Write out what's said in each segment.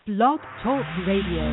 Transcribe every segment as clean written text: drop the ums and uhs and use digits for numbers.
Blog Talk Radio.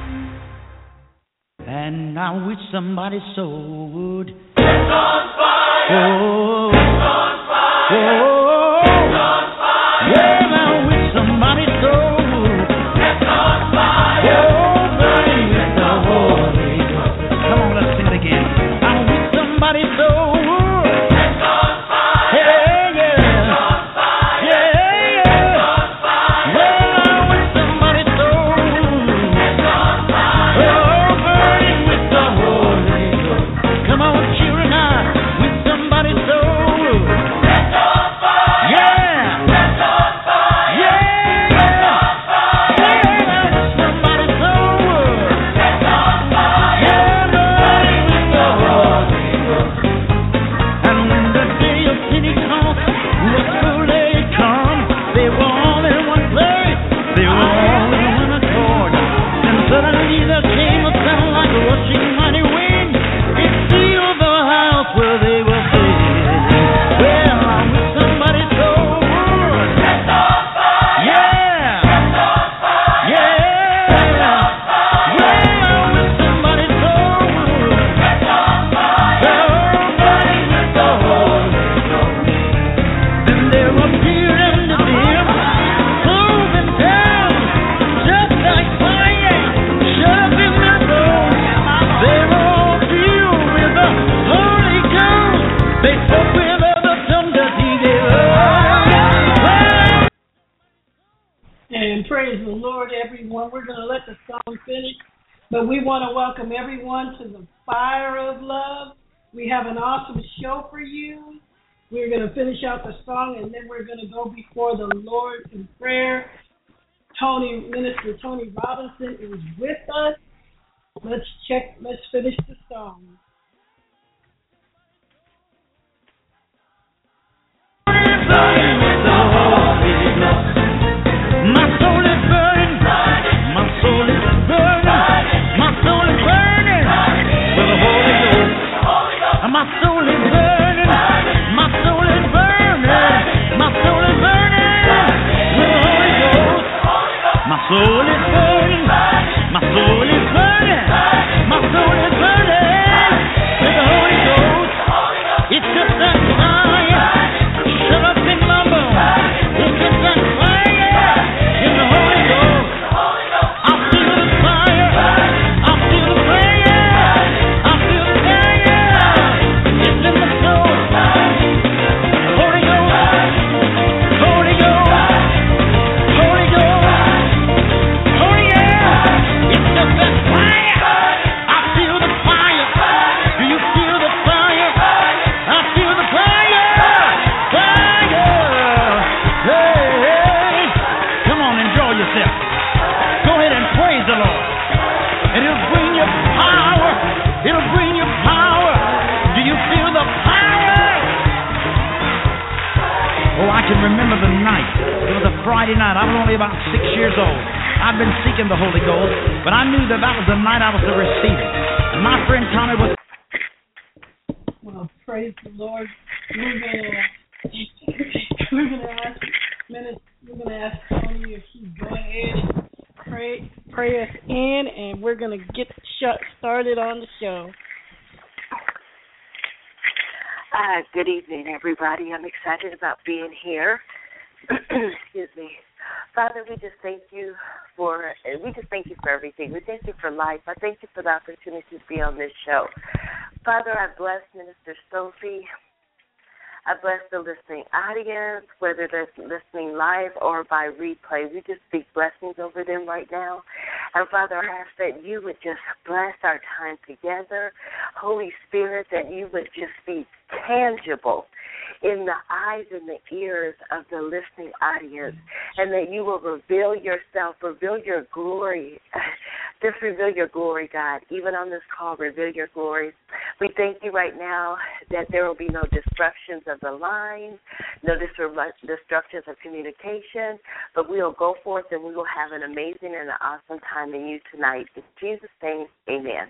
And I wish somebody so would. It's on fire! Oh, it's on fire! Oh, it's on fire! Yeah, I wish somebody so would. It's on fire! Oh, burning with the Holy Ghost. Come on, let's sing it again. I wish somebody so would. It's on fire! Yeah, yeah. It's on fire! Yeah, yeah. It's on fire! Well, I wish somebody so would. It's on fire! Oh, burning with the Holy Ghost. Come on, children, I wish somebody so would. It's on fire! Yeah. It's on fire! Yeah. It's on fire! Yeah, I wish somebody so would. It's on fire! Yeah, burning with the Holy Ghost. And when the day of Pentecost was fully come, they were all in one place. They were all in one accord. And suddenly there came a sound like a rushing mighty wind. It filled the house where they were sitting. Well, I wish somebody so would. It's on fire! Yeah. It's on fire! Yeah. It's on fire! Well, I wish somebody so would. It's on fire! Oh, burning with the Holy Ghost. Then there appeared unto them cloven tongues, just like fire, shut up in their bones. They were all filled with the Holy Ghost. They spoke with other tongues as he did. And praise the Lord, everyone. We're going to let the song finish, but we want to welcome everyone to the Fire of Love. We have an awesome show for you. We're going to finish out the song, and then we're going to go before the Lord in prayer. Minister Tony Robinson is with us. Let's finish the song. Burning with the Holy Ghost. My soul is burning. My soul is burning. My soul is burning with the Holy Ghost. My soul is burning. My soul is burning. My soul is burning with the Holy Ghost. My soul is burning. My soul is burning. My soul is burning with the Holy Ghost. It's just that fire. Shut up in my bones. It's just that fire in the Holy Ghost. I feel the fire. I feel the fire. I feel the fire. It's in the soul. Holy Ghost. Holy Ghost. Holy Ghost. Oh yeah. It's just that fire. I feel the fire. Do you feel the fire? I feel the fire. Fire. Hey, hey. Come on, enjoy yourself. Go ahead and praise the Lord. And it'll bring you power. It'll bring you power. Do you feel the power? Oh, I can remember the night. It was a Friday night. I was only about 6 years old. I've been seeking the Holy Ghost, but I knew that was the night I was to receive it. And my friend Tommy was... Well, praise the Lord. We're gonna ask Tony if he's go ahead and pray us in, and we're gonna get started on the show. Good evening, everybody. I'm excited about being here. Excuse me. Father, we just thank you for everything. We thank you for life. I thank you for the opportunity to be on this show. Father, I bless Minister Sophie. I bless the listening audience, whether they're listening live or by replay. We just speak blessings over them right now. And, Father, I ask that you would just bless our time together. Holy Spirit, that you would just be tangible in the eyes and the ears of the listening audience, and that you will reveal yourself, reveal your glory. Just reveal your glory, God. Even on this call, reveal your glory. We thank you right now that there will be no disruptions of the line, no disruptions of communication, but we will go forth and we will have an amazing and an awesome time in you tonight. In Jesus' name, amen.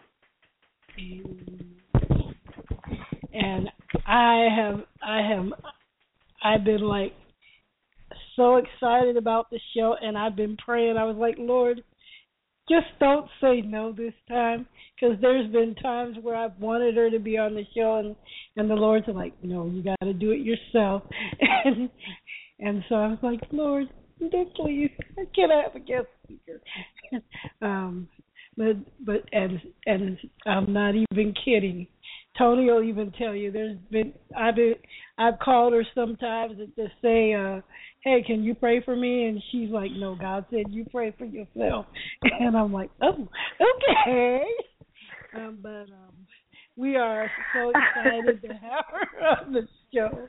And I've been like so excited about the show, and I've been praying. I was like, Lord, just don't say no this time, because there's been times where I've wanted her to be on the show, and the Lord's like, no, you got to do it yourself. And so I was like, Lord, please, can I have a guest speaker? But I'm not even kidding. Tony will even tell you I've called her sometimes to say, hey, can you pray for me? And she's like, no, God said you pray for yourself. And I'm like, oh, okay. But we are so excited to have her on the show.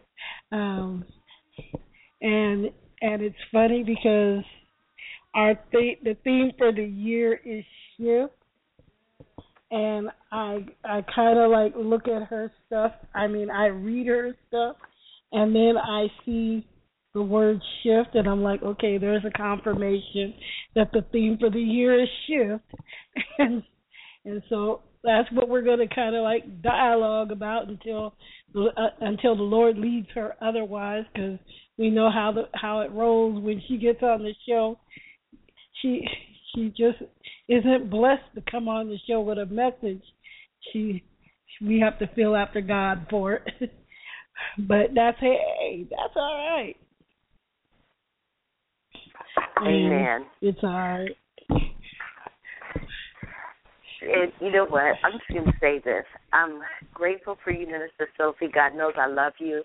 And it's funny because the theme for the year is shift. And I kind of like look at her stuff. I mean, I read her stuff, and then I see the word shift, and I'm like, okay, there's a confirmation that the theme for the year is shift. And so that's what we're going to kind of like dialogue about until the Lord leads her otherwise, because we know how it rolls when she gets on the show. She just isn't blessed to come on the show with a message. We have to feel after God for it. But that's all right. Amen. It's all right. And you know what? I'm just going to say this. I'm grateful for you, Minister Sophie. God knows I love you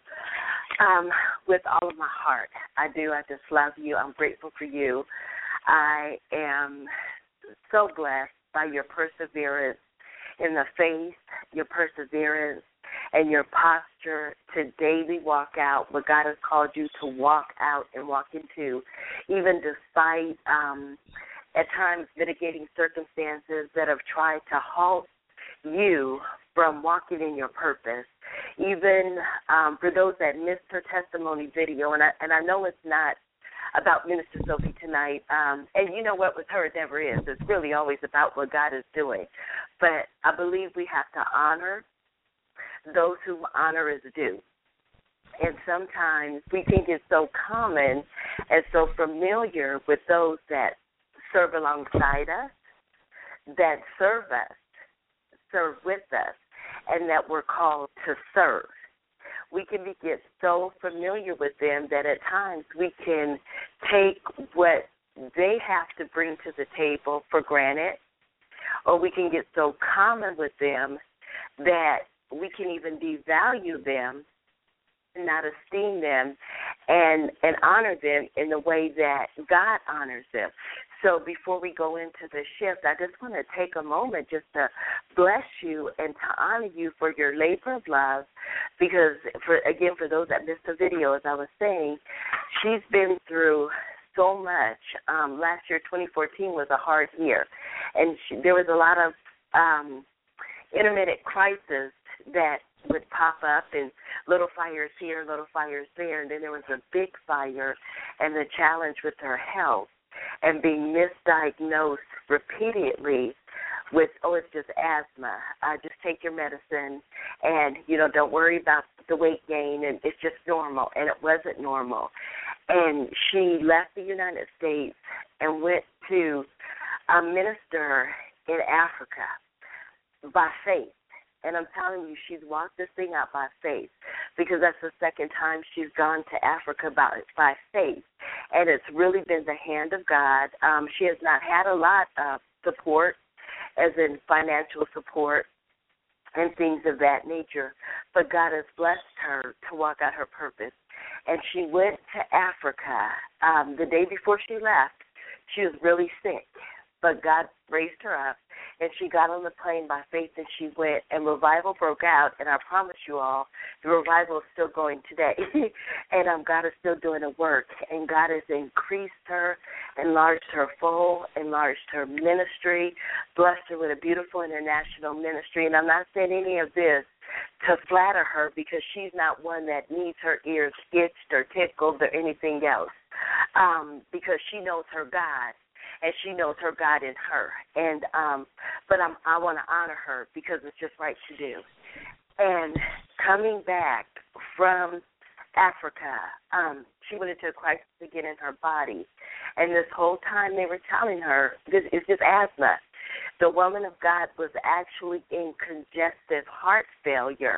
with all of my heart. I do. I just love you. I'm grateful for you. I am so blessed by your perseverance in the faith, your perseverance, and your posture to daily walk out what God has called you to walk out and walk into, even despite at times mitigating circumstances that have tried to halt you from walking in your purpose. Even for those that missed her testimony video, and I know it's not about Minister Sophie tonight, and you know what, with her it never is. It's really always about what God is doing. But I believe we have to honor those whom honor is due. And sometimes we think it's so common and so familiar with those that serve alongside us, that serve us, serve with us, and that we're called to serve. We can get so familiar with them that at times we can take what they have to bring to the table for granted, or we can get so common with them that we can even devalue them, not esteem them, and honor them in the way that God honors them. So before we go into the shift, I just want to take a moment just to bless you and to honor you for your labor of love, because, for those that missed the video, as I was saying, she's been through so much. Last year, 2014, was a hard year, and there was a lot of intermittent crises that would pop up, and little fires here, little fires there, and then there was a big fire and the challenge with her health and being misdiagnosed repeatedly with, it's just asthma. Just take your medicine and, don't worry about the weight gain, and it's just normal, and it wasn't normal. And she left the United States and went to a minister in Africa by faith. And I'm telling you, she's walked this thing out by faith, because that's the second time she's gone to Africa by faith. And it's really been the hand of God. She has not had a lot of support, as in financial support and things of that nature, but God has blessed her to walk out her purpose. And she went to Africa. The day before she left, she was really sick, but God raised her up, and she got on the plane by faith, and she went, and revival broke out. And I promise you all, the revival is still going today. And God is still doing the work, and God has increased her, enlarged her fold, enlarged her ministry, blessed her with a beautiful international ministry. And I'm not saying any of this to flatter her, because she's not one that needs her ears itched or tickled or anything else, because she knows her God. And she knows her God in her. And but I want to honor her, because it's just right to do. And coming back from Africa. She went into a crisis again in her body. And this whole time they were telling her, it's just asthma. The woman of God was actually in congestive heart failure,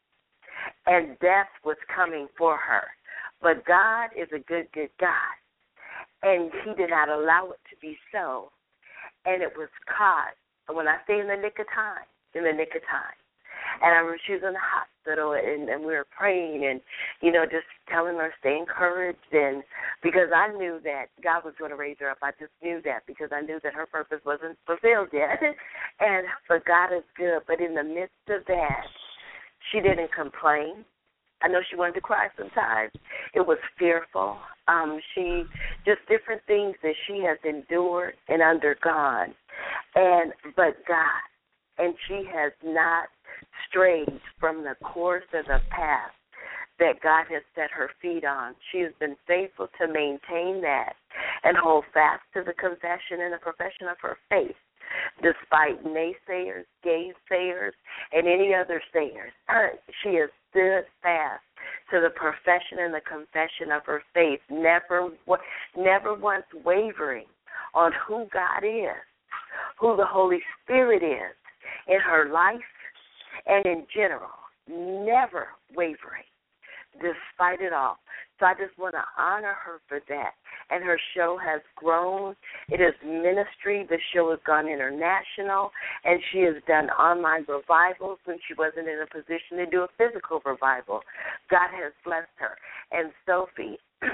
and death was coming for her. But God is a good, good God, and he did not allow it to be so. And it was caught, when I say in the nick of time, in the nick of time. And I remember she was in the hospital, and we were praying and, just telling her, stay encouraged. And because I knew that God was going to raise her up. I just knew that because I knew that her purpose wasn't fulfilled yet. But God is good. But in the midst of that, she didn't complain. I know she wanted to cry sometimes. It was fearful. She, just different things that she has endured and undergone. But God. And she has not strayed from the course of the path that God has set her feet on. She has been faithful to maintain that and hold fast to the confession and the profession of her faith, despite naysayers, gainsayers, and any other sayers. She has stood fast to the profession and the confession of her faith, never once wavering on who God is, who the Holy Spirit is in her life and in general, never wavering, despite it all. So I just want to honor her for that. And her show has grown. It is ministry. The show has gone international, and she has done online revivals when she wasn't in a position to do a physical revival. God has blessed her. And Sophie,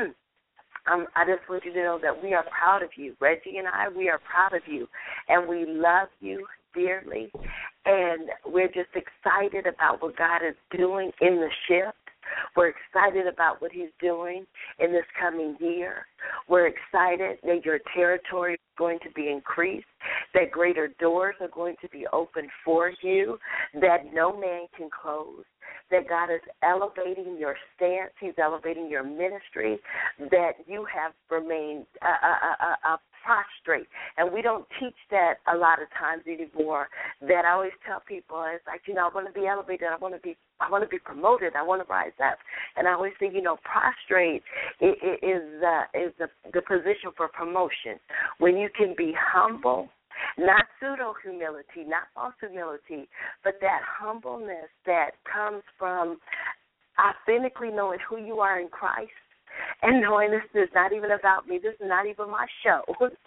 I just want you to know that we are proud of you. Reggie and I, we are proud of you, and we love you dearly, and we're just excited about what God is doing in the shift. We're excited about what he's doing in this coming year. We're excited that your territory is going to be increased, that greater doors are going to be opened for you, that no man can close, that God is elevating your stance, he's elevating your ministry, that you have remained prostrate. And we don't teach that a lot of times anymore. That I always tell people, it's like, I want to be elevated, I want to be promoted, I want to rise up. And I always think, prostrate is the position for promotion. When you can be humble, not pseudo-humility, not false humility, but that humbleness that comes from authentically knowing who you are in Christ and knowing this is not even about me, this is not even my show.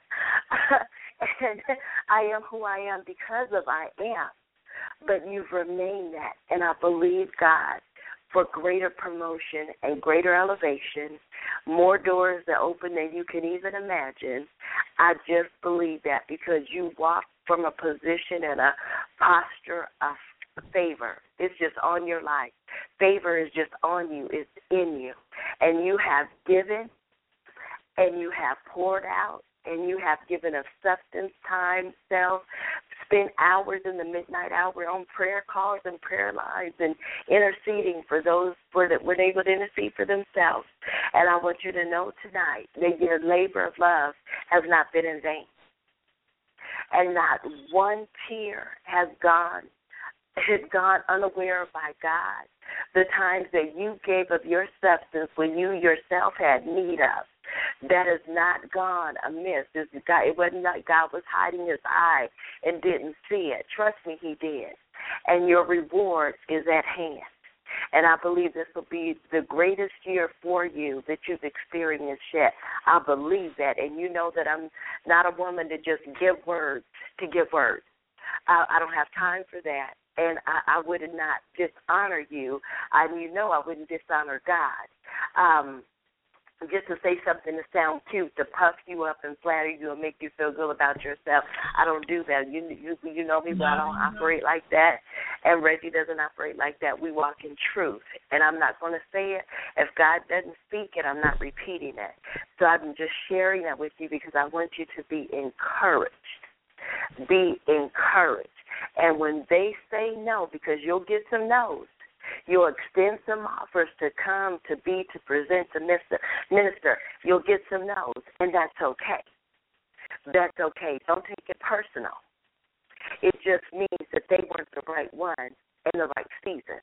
And I am who I am because of I am. But you've remained that, and I believe God for greater promotion and greater elevation, more doors that open than you can even imagine. I just believe that because you walk from a position and a posture of favor. It's just on your life. Favor is just on you. It's in you. And you have given, and you have poured out, and you have given of substance, time, self, spent hours in the midnight hour on prayer calls and prayer lines and interceding for those that were able to intercede for themselves. And I want you to know tonight that your labor of love has not been in vain. And not one tear has gone unaware by God. The times that you gave of your substance when you yourself had need of, that has not gone amiss. It wasn't like God was hiding his eye and didn't see it. Trust me, he did. And your reward is at hand. And I believe this will be the greatest year for you that you've experienced yet. I believe that. And you know that I'm not a woman to just give words to give words. I don't have time for that. And I would not dishonor you. I wouldn't dishonor God. Just to say something to sound cute, to puff you up and flatter you and make you feel good about yourself. I don't do that. You know me, but I don't operate like that. And Reggie doesn't operate like that. We walk in truth. And I'm not going to say it. If God doesn't speak it, I'm not repeating it. So I'm just sharing that with you because I want you to be encouraged. Be encouraged. And when they say no, because you'll get some no's, you'll extend some offers to come to present to minister. You'll get some no's, and that's okay. That's okay. Don't take it personal. It just means that they weren't the right one in the right season.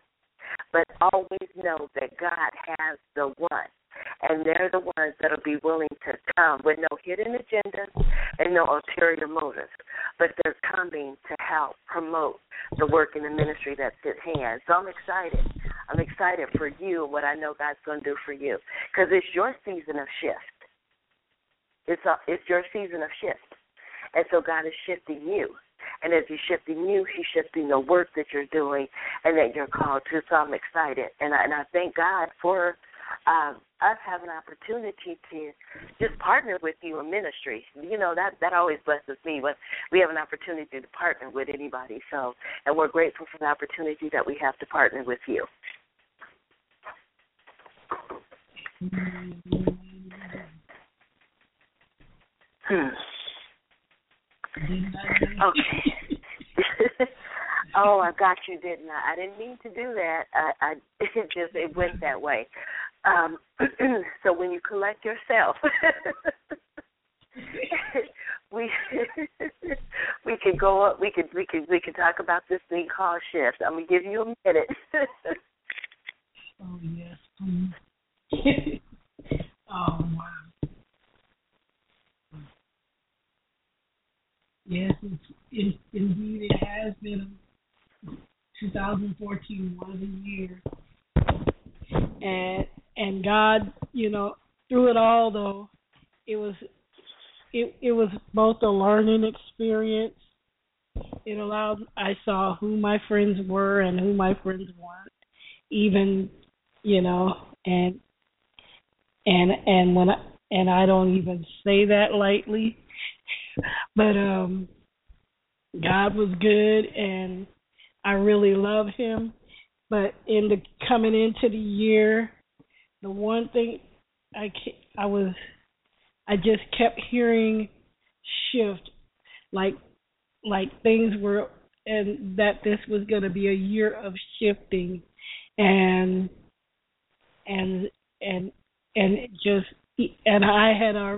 But always know that God has the one. And they're the ones that will be willing to come with no hidden agendas and no ulterior motives. But they're coming to help promote the work in the ministry that's at hand. So I'm excited. I'm excited for you and what I know God's going to do for you. Because it's your season of shift. It's your season of shift. And so God is shifting you. And as He's shifting you, He's shifting the work that you're doing and that you're called to. So I'm excited. And I thank God for us having an opportunity to just partner with you in ministry. You know, that always blesses me when we have an opportunity to partner with anybody. So, and we're grateful for the opportunity that we have to partner with you. Okay. Oh, I got you, didn't I? I didn't mean to do that. It went that way. So when you collect yourself, we could go up. We could talk about this thing called shift. I'm gonna give you a minute. Oh yes. Oh wow. Yes, indeed it has been. 2014 was a year, and God, you know, through it all though, it was both a learning experience. It allowed I saw who my friends were and who my friends weren't, even, you know, and when I don't even say that lightly, but God was good and I really love Him. But coming into the year, the one thing I just kept hearing shift, like things were, and that this was going to be a year of shifting, and I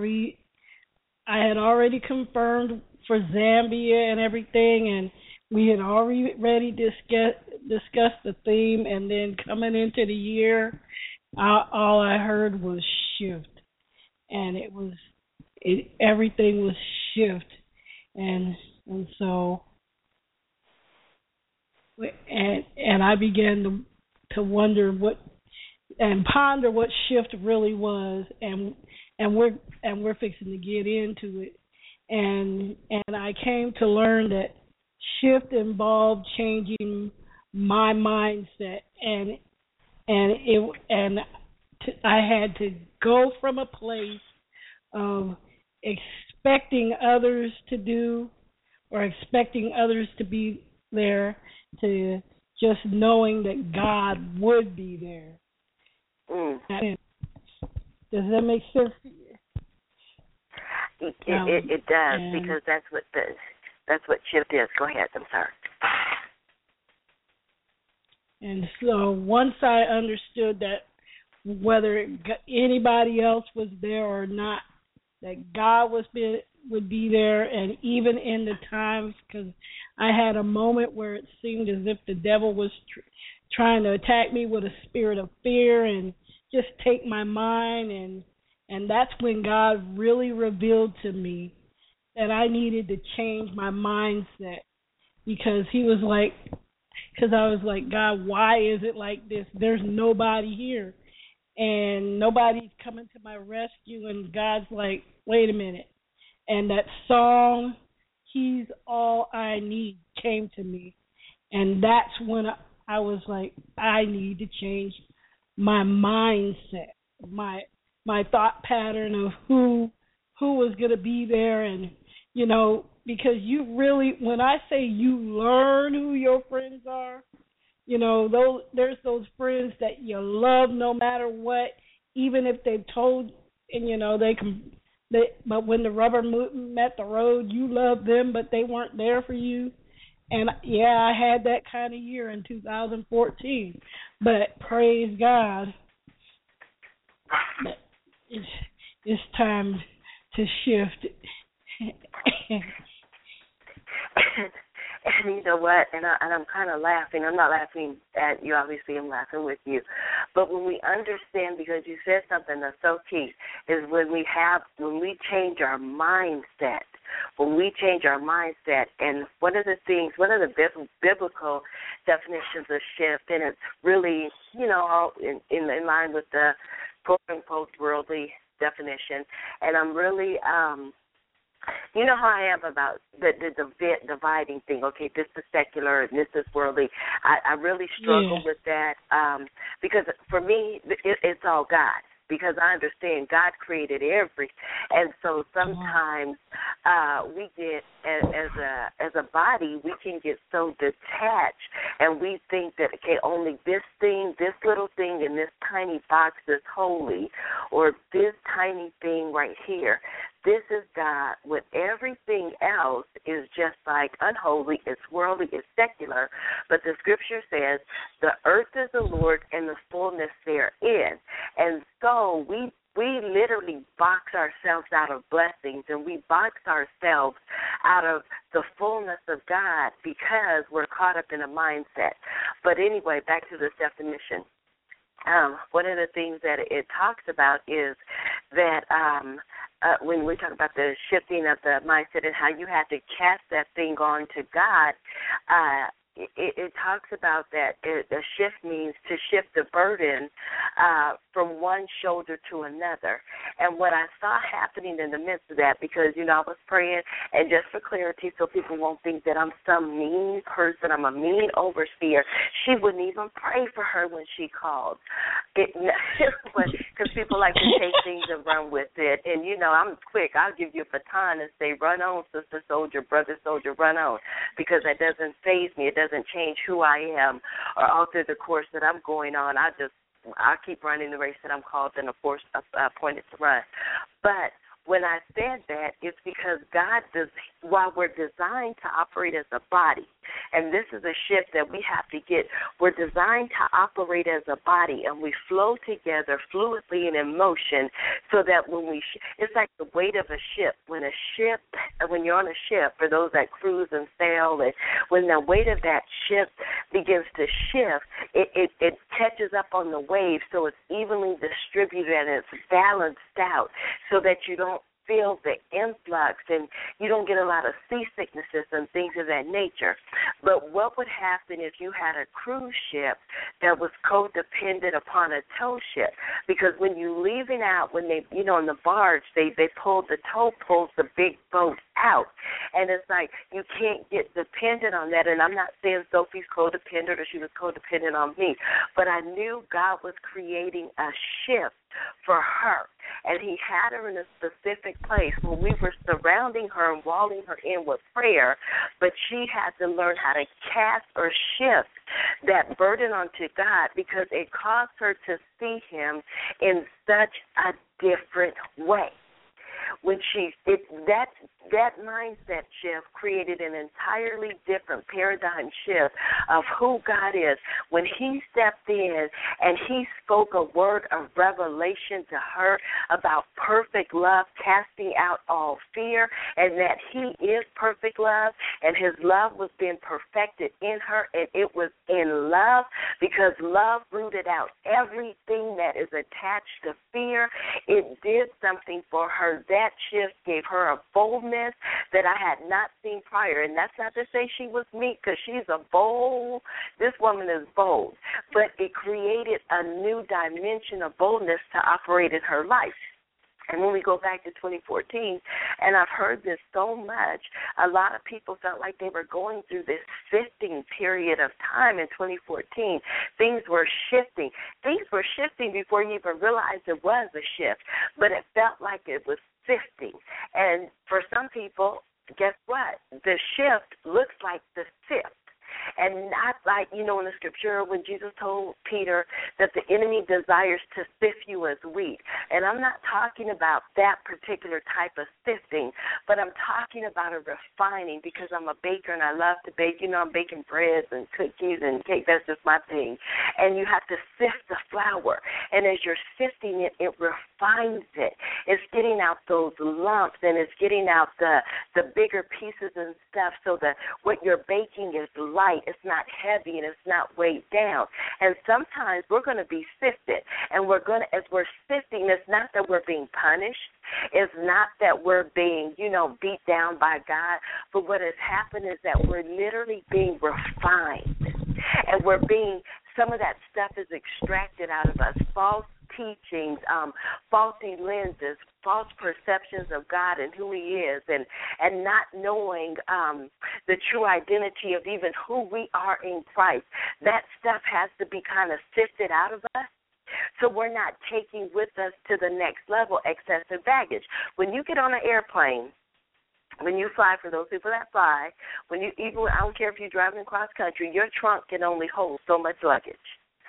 had already confirmed for Zambia and everything, and we had already discussed the theme, and then coming into the year, all I heard was shift, and everything was shift, and so I began to wonder and ponder what shift really was, and we're fixing to get into it, and I came to learn that shift involved changing my mindset, and I had to go from a place of expecting others to do or expecting others to be there to just knowing that God would be there. Does that make sense to you? It does, because that's what shift is. Go ahead. I'm sorry. And so once I understood that whether anybody else was there or not, that God would be there, and even in the times, because I had a moment where it seemed as if the devil was trying to attack me with a spirit of fear and just take my mind, and that's when God really revealed to me that I needed to change my mindset, because I was like, God, why is it like this? There's nobody here, and nobody's coming to my rescue, and God's like, wait a minute. And that song, He's All I Need, came to me, and that's when I was like, I need to change my mindset, my thought pattern of who was going to be there, and you know, because you really, when I say you learn who your friends are, you know, there's those friends that you love no matter what, even if they've told, and you know, but when the rubber met the road, you love them, but they weren't there for you. And yeah, I had that kind of year in 2014, but praise God, it's time to shift. And you know what? And I'm kind of laughing. I'm not laughing at you. Obviously, I'm laughing with you. But when we understand, because you said something that's so key, is when we change our mindset. When we change our mindset, and one of the biblical definitions of shift, and it's really, all in line with the quote-unquote worldly definition, and I'm really, you know how I am about the dividing thing. Okay, this is secular and this is worldly. I really struggle with that because for me, it's all God. Because I understand God created everything, and so sometimes we get as a body, we can get so detached, and we think that only this little thing in this tiny box is holy, or this tiny thing right here. This is God. With everything else is just like unholy, it's worldly, it's secular. But the scripture says the earth is the Lord and the fullness therein. And so we literally box ourselves out of blessings, and we box ourselves out of the fullness of God because we're caught up in a mindset. But anyway, back to this definition. One of the things that it talks about is that when we talk about the shifting of the mindset and how you have to cast that thing on to God, it talks about that a shift means to shift the burden from one shoulder to another. And what I saw happening in the midst of that, because, I was praying, and just for clarity so people won't think that I'm some mean person, I'm a mean overseer, she wouldn't even pray for her when she called. Because people like to take things and run with it. And, I'm quick. I'll give you a baton and say, run on, sister soldier, brother soldier, run on, because that doesn't faze me. It doesn't change who I am or alter the course that I'm going on. I keep running the race that I'm called and appointed to run. But when I said that, it's because God does, while we're designed to operate as a body, and this is a shift that we have to get, we're designed to operate as a body, and we flow together fluidly and in motion, so that when it's like the weight of a ship. When you're on a ship, for those that cruise and sail, and when the weight of that ship begins to shift, it catches up on the waves, so it's evenly distributed and it's balanced out, so that you don't feel the influx and you don't get a lot of seasicknesses and things of that nature. But what would happen if you had a cruise ship that was codependent upon a tow ship? Because when you're leaving out, when they, on the barge, the tow pulls the big boat out. And it's like you can't get dependent on that. And I'm not saying Sophie's codependent or she was codependent on me, but I knew God was creating a shift for her, and he had her in a specific place where we were surrounding her and walling her in with prayer, but she had to learn how to cast or shift that burden onto God, because it caused her to see him in such a different way. When that mindset shift created an entirely different paradigm shift of who God is. When he stepped in and he spoke a word of revelation to her about perfect love, casting out all fear, and that he is perfect love, and his love was being perfected in her, and it was in love, because love rooted out everything that is attached to fear. It did something for her. That shift gave her a boldness that I had not seen prior. And that's not to say she was meek, because this woman is bold. But it created a new dimension of boldness to operate in her life. And when we go back to 2014, and I've heard this so much, a lot of people felt like they were going through this sifting period of time in 2014. Things were shifting. Things were shifting before you even realized it was a shift, but it felt like it was sifting. And for some people, guess what? The shift looks like the sift. And not like, in the scripture when Jesus told Peter that the enemy desires to sift you as wheat. And I'm not talking about that particular type of sifting, but I'm talking about a refining, because I'm a baker and I love to bake. I'm baking breads and cookies and cake. That's just my thing. And you have to sift the flour. And as you're sifting it, it refines it. It's getting out those lumps, and it's getting out the bigger pieces and stuff, so that what you're baking is light. It's not heavy, and it's not weighed down. And sometimes we're going to be sifted, and as we're sifting, it's not that we're being punished. It's not that we're being, beat down by God, but what has happened is that we're literally being refined, and some of that stuff is extracted out of us. False teachings, faulty lenses, false perceptions of God and who He is, and not knowing the true identity of even who we are in Christ. That stuff has to be kind of sifted out of us, so we're not taking with us to the next level excessive baggage. When you get on an airplane, when you fly, for those people that fly, I don't care if you're driving across country, your trunk can only hold so much luggage.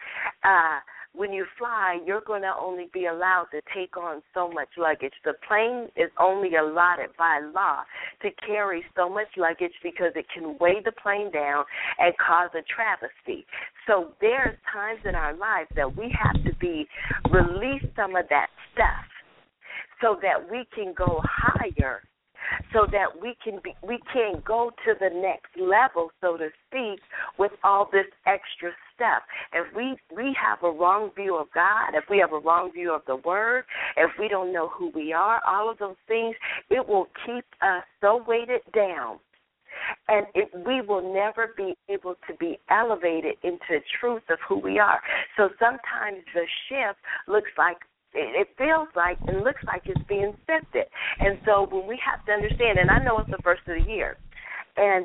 When you fly, you're going to only be allowed to take on so much luggage. The plane is only allotted by law to carry so much luggage, because it can weigh the plane down and cause a travesty. So there's times in our life that we have to release some of that stuff so that we can go higher, so that we can go to the next level, so to speak, with all this extra stuff. If we have a wrong view of God, if we have a wrong view of the Word, if we don't know who we are, all of those things, it will keep us so weighted down, and we will never be able to be elevated into truth of who we are. So sometimes the shift looks like, it feels like and looks like it's being sifted. And so when we have to understand, and I know it's the first of the year, and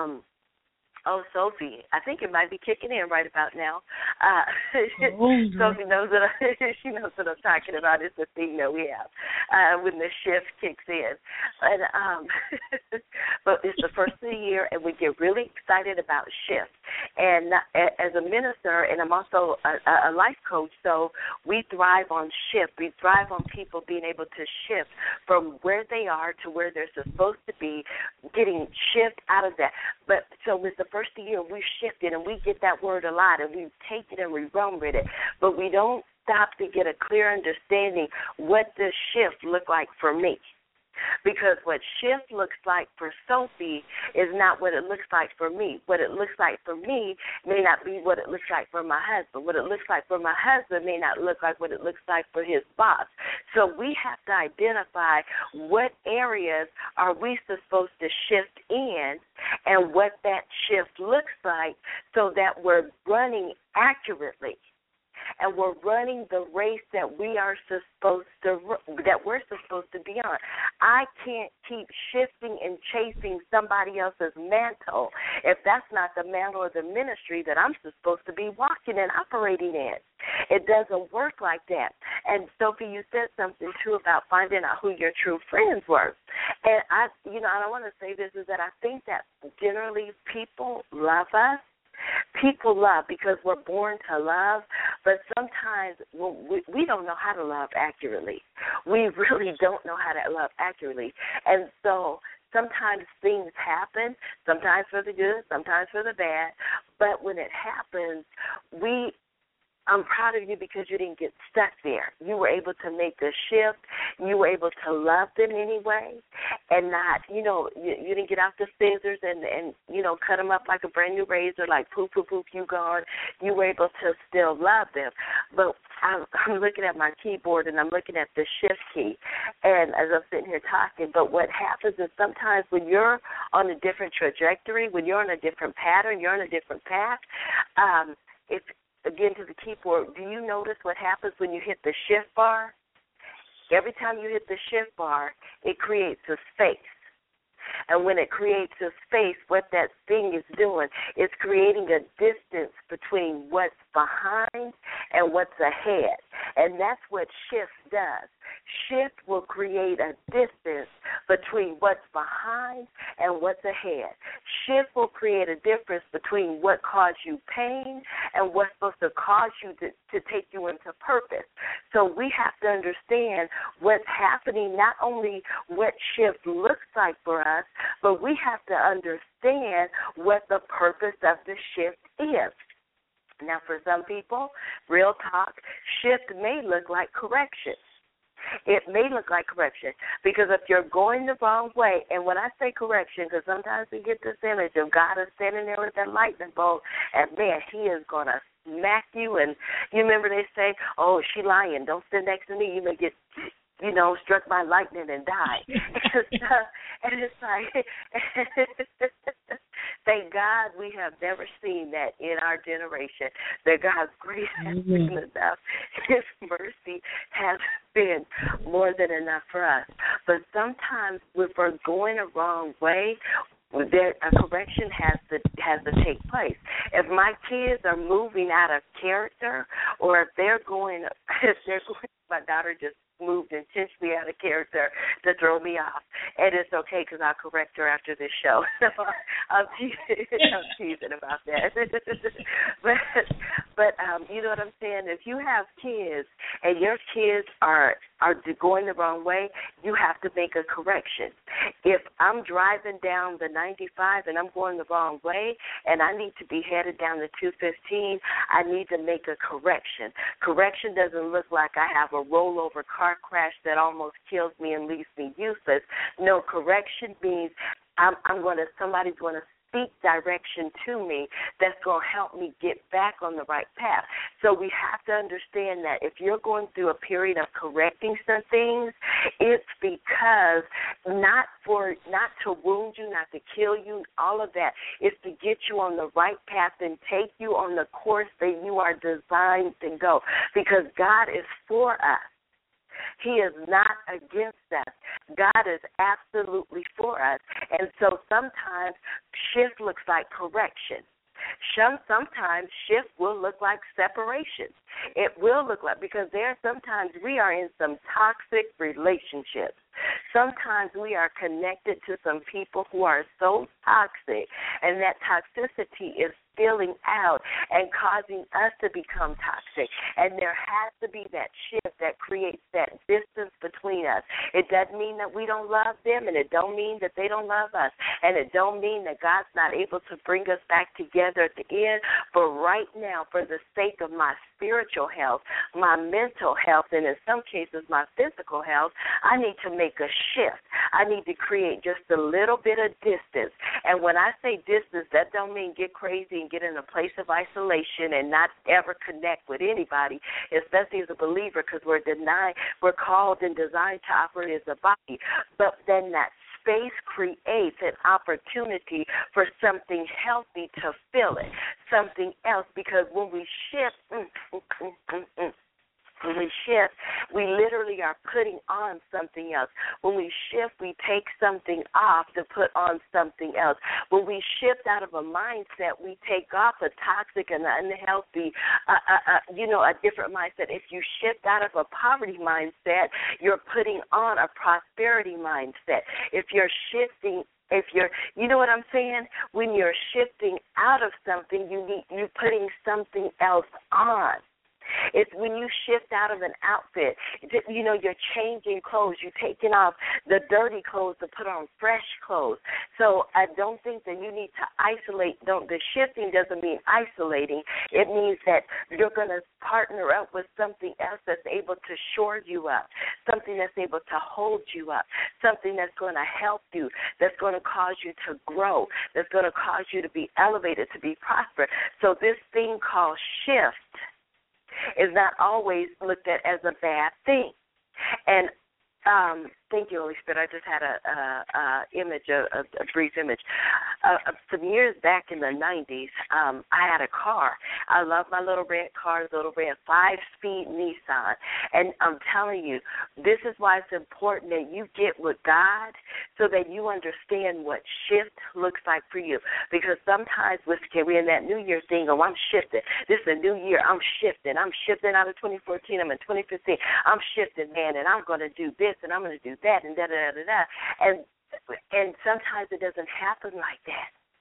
Sophie, I think it might be kicking in right about now. Sophie knows that she knows what I'm talking about. It's the thing that we have when the shift kicks in. And but it's the first of the year, and we get really excited about shift. And as a minister, and I'm also a life coach, so we thrive on shift. We thrive on people being able to shift from where they are to where they're supposed to be, getting shift out of that. But so with the first of the year, we've shifted, and we get that word a lot, and we take it and we run with it. But we don't stop to get a clear understanding what does shift look like for me. Because what shift looks like for Sophie is not what it looks like for me. What it looks like for me may not be what it looks like for my husband. What it looks like for my husband may not look like what it looks like for his boss. So we have to identify what areas are we supposed to shift in and what that shift looks like, so that we're running accurately. And we're running the race that we're supposed to be on. I can't keep shifting and chasing somebody else's mantle if that's not the mantle or the ministry that I'm supposed to be walking and operating in. It doesn't work like that. And Sophie, you said something too about finding out who your true friends were. And I want to say this, is that I think that generally people love us. People love because we're born to love, but sometimes we don't know how to love accurately. We really don't know how to love accurately. And so sometimes things happen, sometimes for the good, sometimes for the bad, but when it happens, I'm proud of you because you didn't get stuck there. You were able to make the shift. You were able to love them anyway, and not, you didn't get out the scissors and cut them up like a brand new razor, like poof, poof, poof, you gone. You were able to still love them. But I'm looking at my keyboard, and I'm looking at the shift key, and as I'm sitting here talking, but what happens is sometimes when you're on a different trajectory, when you're on a different pattern, you're on a different path, again, to the keyboard, do you notice what happens when you hit the shift bar? Every time you hit the shift bar, it creates a space. And when it creates a space, what that thing is doing is creating a distance between what's behind and what's ahead. And that's what shift does. Shift will create a distance between what's behind and what's ahead. shift will create a difference between what caused you pain and what's supposed to cause you to take you into purpose. So we have to understand what's happening, not only what shift looks like for us, but we have to understand what the purpose of the shift is. Now, for some people, real talk, shift may look like correction. It may look like correction because if you're going the wrong way, and when I say correction, because sometimes we get this image of God is standing there with that lightning bolt, and man, He is going to smack you. And you remember they say, oh, she lying, don't sit next to me, you may get, struck by lightning and die. And it's like, thank God we have never seen that in our generation, that God's grace has been enough. His mercy has been more than enough for us. But sometimes if we're going the wrong way, a correction has to take place. If my kids are moving out of character, or if they're going, my daughter just moved intentionally out of character to throw me off, and it's okay because I'll correct her after this show. So I'm teasing about that. but you know what I'm saying? If you have kids and your kids are going the wrong way, you have to make a correction. If I'm driving down the 95 and I'm going the wrong way and I need to be headed down the 215, I need to make a correction. Correction doesn't look like I have a rollover car crash that almost kills me and leaves me useless. No, correction means somebody's going to speak direction to me that's going to help me get back on the right path. So we have to understand that if you're going through a period of correcting some things, it's because not to wound you, not to kill you, all of that. It's to get you on the right path and take you on the course that you are designed to go, because God is for us. He is not against us. God is absolutely for us. And so sometimes shift looks like correction. Sometimes shift will look like separation. It will look like, because sometimes we are in some toxic relationships. Sometimes we are connected to some people who are so toxic, and that toxicity is spilling out and causing us to become toxic. And there has to be that shift that creates that distance between us. It doesn't mean that we don't love them, and it don't mean that they don't love us, and it don't mean that God's not able to bring us back together at the end. But right now, for the sake of my spiritual health, my mental health, and in some cases my physical health, I need to make a shift. I need to create just a little bit of distance. And when I say distance, that don't mean get crazy and get in a place of isolation and not ever connect with anybody, especially as a believer, because we're called and designed to operate as a body. But then that space creates an opportunity for something healthy to fill it, something else, because when we shift, when we shift, we literally are putting on something else. When we shift, we take something off to put on something else. When we shift out of a mindset, we take off a toxic and unhealthy, a different mindset. If you shift out of a poverty mindset, you're putting on a prosperity mindset. If you're shifting, you know what I'm saying? When you're shifting out of something, you're putting something else on. It's when you shift out of an outfit, you're changing clothes. You're taking off the dirty clothes to put on fresh clothes. So I don't think that you need to isolate. The shifting doesn't mean isolating. It means that you're going to partner up with something else that's able to shore you up, something that's able to hold you up, something that's going to help you, that's going to cause you to grow, that's going to cause you to be elevated, to be prosperous. So this thing called shift is not always looked at as a bad thing. And thank you, Holy Spirit. I just had a brief image. Some years back in the 90s, I had a car. I love my little red cars, little red 5-speed Nissan. And I'm telling you, this is why it's important that you get with God so that you understand what shift looks like for you. Because sometimes we're in that New Year thing, I'm shifting. This is a new year. I'm shifting. I'm shifting out of 2014. I'm in 2015. I'm shifting, man, and I'm going to do this, and I'm going to do that, and da-da-da-da-da. And sometimes it doesn't happen like that.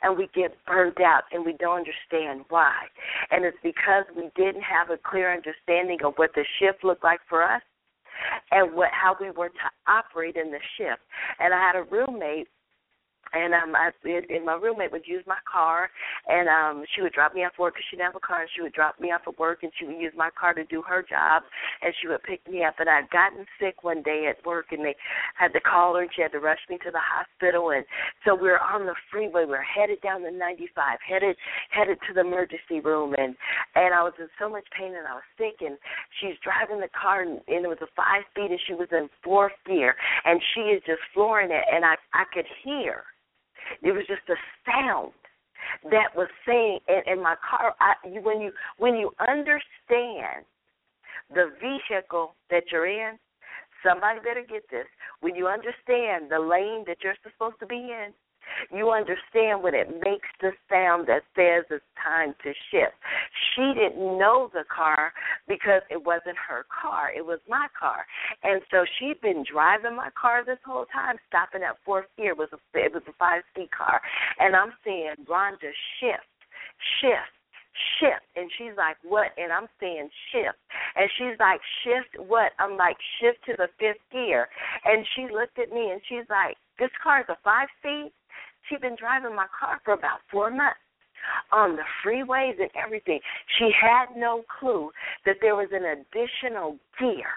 and we get burned out and we don't understand why. And it's because we didn't have a clear understanding of what the shift looked like for us and how we were to operate in the shift. And I had a roommate, and my roommate would use my car, and she would drop me off work because she didn't have a car, and she would drop me off at work, and she would use my car to do her job, and she would pick me up. And I'd gotten sick one day at work, and they had to call her, and she had to rush me to the hospital. And so we were on the freeway. We were headed down the 95, headed to the emergency room, and I was in so much pain, and I was sick, and she's driving the car, and it was a 5-speed, and she was in 4th gear, and she is just flooring it, and I could hear. It was just a sound that was saying in my car. When you understand the vehicle that you're in, somebody better get this. When you understand the lane that you're supposed to be in, you understand when it makes the sound that says it's time to shift. She didn't know the car because it wasn't her car. It was my car. And so she'd been driving my car this whole time, stopping at 4th gear. It was a 5-speed car. And I'm saying, Rhonda, shift, shift. Shift. And she's like, what? And I'm saying shift. And she's like, shift what? I'm like, shift to the 5th gear. And she looked at me and she's like, this car is a 5-speed? She'd been driving my car for about 4 months on the freeways and everything. She had no clue that there was an additional gear.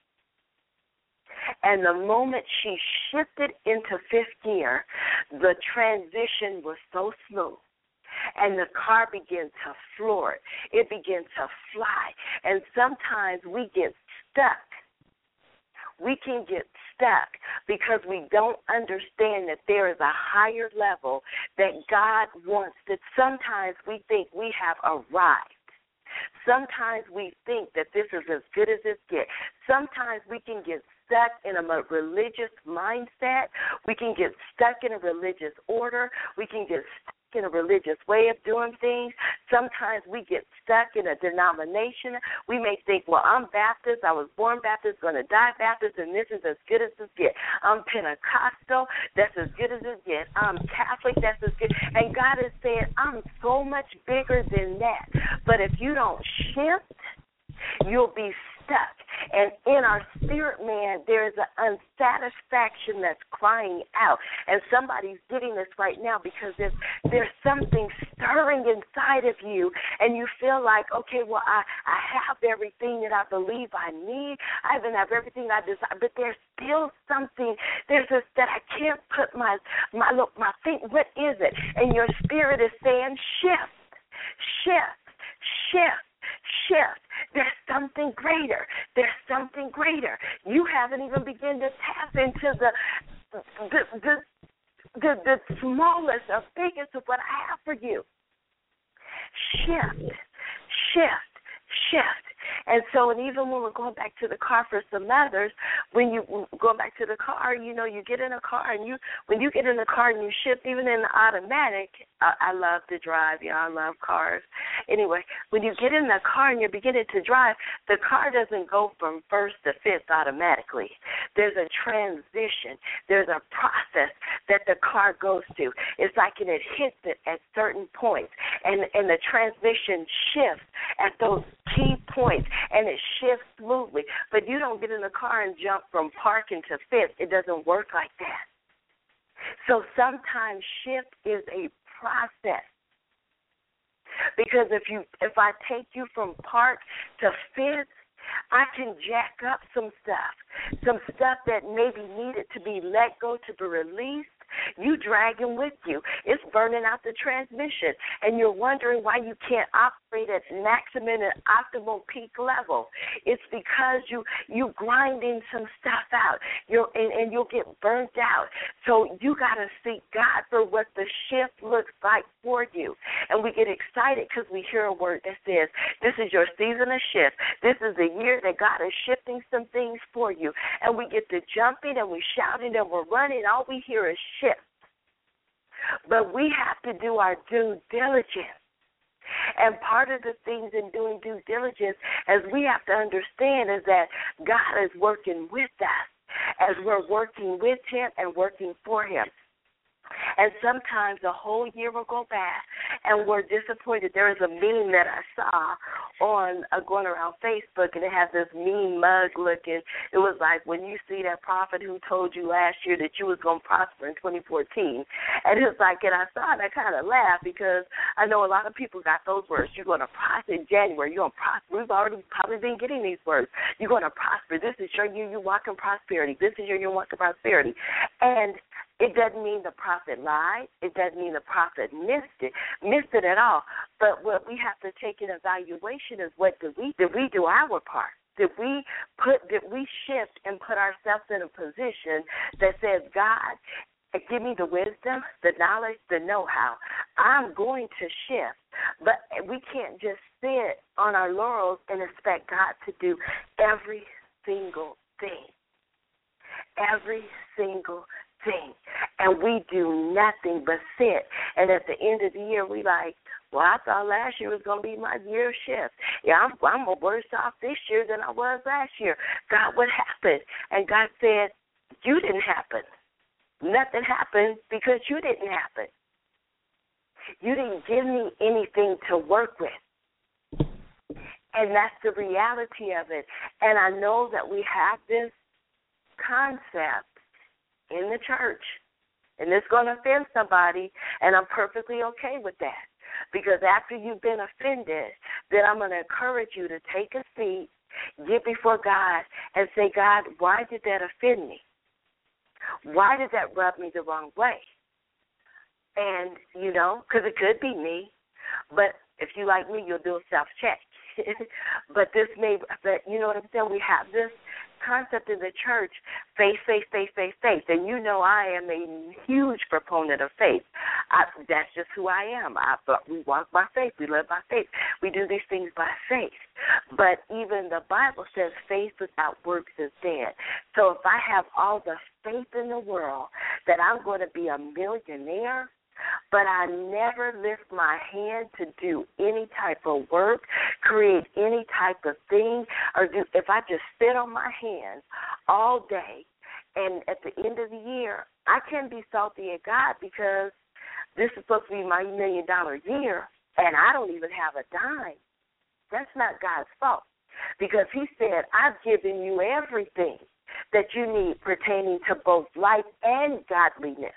And the moment she shifted into 5th gear, the transition was so smooth. And the car began to floor it. It began to fly. And sometimes we get stuck. We can get stuck because we don't understand that there is a higher level that God wants. That sometimes we think we have arrived. Sometimes we think that this is as good as it gets. Sometimes we can get stuck in a religious mindset. We can get stuck in a religious order. We can get stuck in a religious way of doing things. Sometimes we get stuck in a denomination. We may think, well, I'm Baptist. I was born Baptist, going to die Baptist, and this is as good as it gets. I'm Pentecostal. That's as good as it gets. I'm Catholic. That's as good. And God is saying, I'm so much bigger than that. But if you don't shift, you'll be stuck. And in our spirit man, there is an unsatisfaction that's crying out. And somebody's getting this right now because there's something stirring inside of you, and you feel like, okay, well, I have everything that I believe I need. I even have everything I desire, but there's still something. There's this that I can't put my thing. What is it? And your spirit is saying, shift, shift, shift. Shift. There's something greater. There's something greater. You haven't even begun to tap into the smallest or biggest of what I have for you. Shift, shift, shift. And so, and even when we're going back to the car for some others, when you go back to the car, you get in a car, and when you get in the car and you shift, even in the automatic, I love to drive, I love cars. Anyway, when you get in the car and you're beginning to drive, the car doesn't go from 1st to 5th automatically. There's a transition. There's a process that the car goes through. It's like it hits it at certain points, and the transmission shifts at those key points, and it shifts smoothly. But you don't get in the car and jump from parking to 5th. It doesn't work like that. So sometimes shift is a process. Because if I take you from park to 5th, I can jack up some stuff that maybe needed to be let go, to be released. You dragging with you. It's burning out the transmission, and you're wondering why you can't operate at maximum and optimal peak level. It's because you grinding some stuff out. And you'll get burnt out. So you got to seek God for what the shift looks like for you. And we get excited because we hear a word that says, this is your season of shift. This is the year that God is shifting some things for you. And we get to jumping and we're shouting and we're running. All we hear is shift. But we have to do our due diligence. And part of the things in doing due diligence, as we have to understand, is that God is working with us as we're working with him and working for him. And sometimes a whole year will go by, and we're disappointed. There is a meme that I saw on going around Facebook, and it has this mean mug looking. It was like, when you see that prophet who told you last year that you was going to prosper in 2014. And it was like, and I saw it, I kind of laughed because I know a lot of people got those words. You're going to prosper in January. You're going to prosper. We've already probably been getting these words. You're going to prosper. This is your year you walk in prosperity. This is your year you walk in prosperity. And it doesn't mean the prophet lied. It doesn't mean the prophet missed it at all. But what we have to take in evaluation is, what did we do our part? Did we shift and put ourselves in a position that says, God, give me the wisdom, the knowledge, the know-how. I'm going to shift. But we can't just sit on our laurels and expect God to do every single thing. Every single thing. And we do nothing but sit. And at the end of the year, we like, well, I thought last year was going to be my year shift. Yeah, I'm worse off this year than I was last year. God, what happened? And God said, you didn't happen. Nothing happened because you didn't happen. You didn't give me anything to work with. And that's the reality of it. And I know that we have this concept in the church, and it's going to offend somebody, and I'm perfectly okay with that. Because after you've been offended, then I'm going to encourage you to take a seat, get before God, and say, God, why did that offend me? Why did that rub me the wrong way? And, because it could be me, but if you like me, you'll do a self-check. But you know what I'm saying? We have this concept in the church, faith. And I am a huge proponent of faith. That's just who I am. We walk by faith. We live by faith. We do these things by faith. But even the Bible says faith without works is dead. So if I have all the faith in the world that I'm going to be a millionaire, but I never lift my hand to do any type of work, create any type of thing, if I just sit on my hands all day, and at the end of the year, I can be salty at God because this is supposed to be my $1 million year, and I don't even have a dime. That's not God's fault, because he said, I've given you everything that you need pertaining to both life and godliness.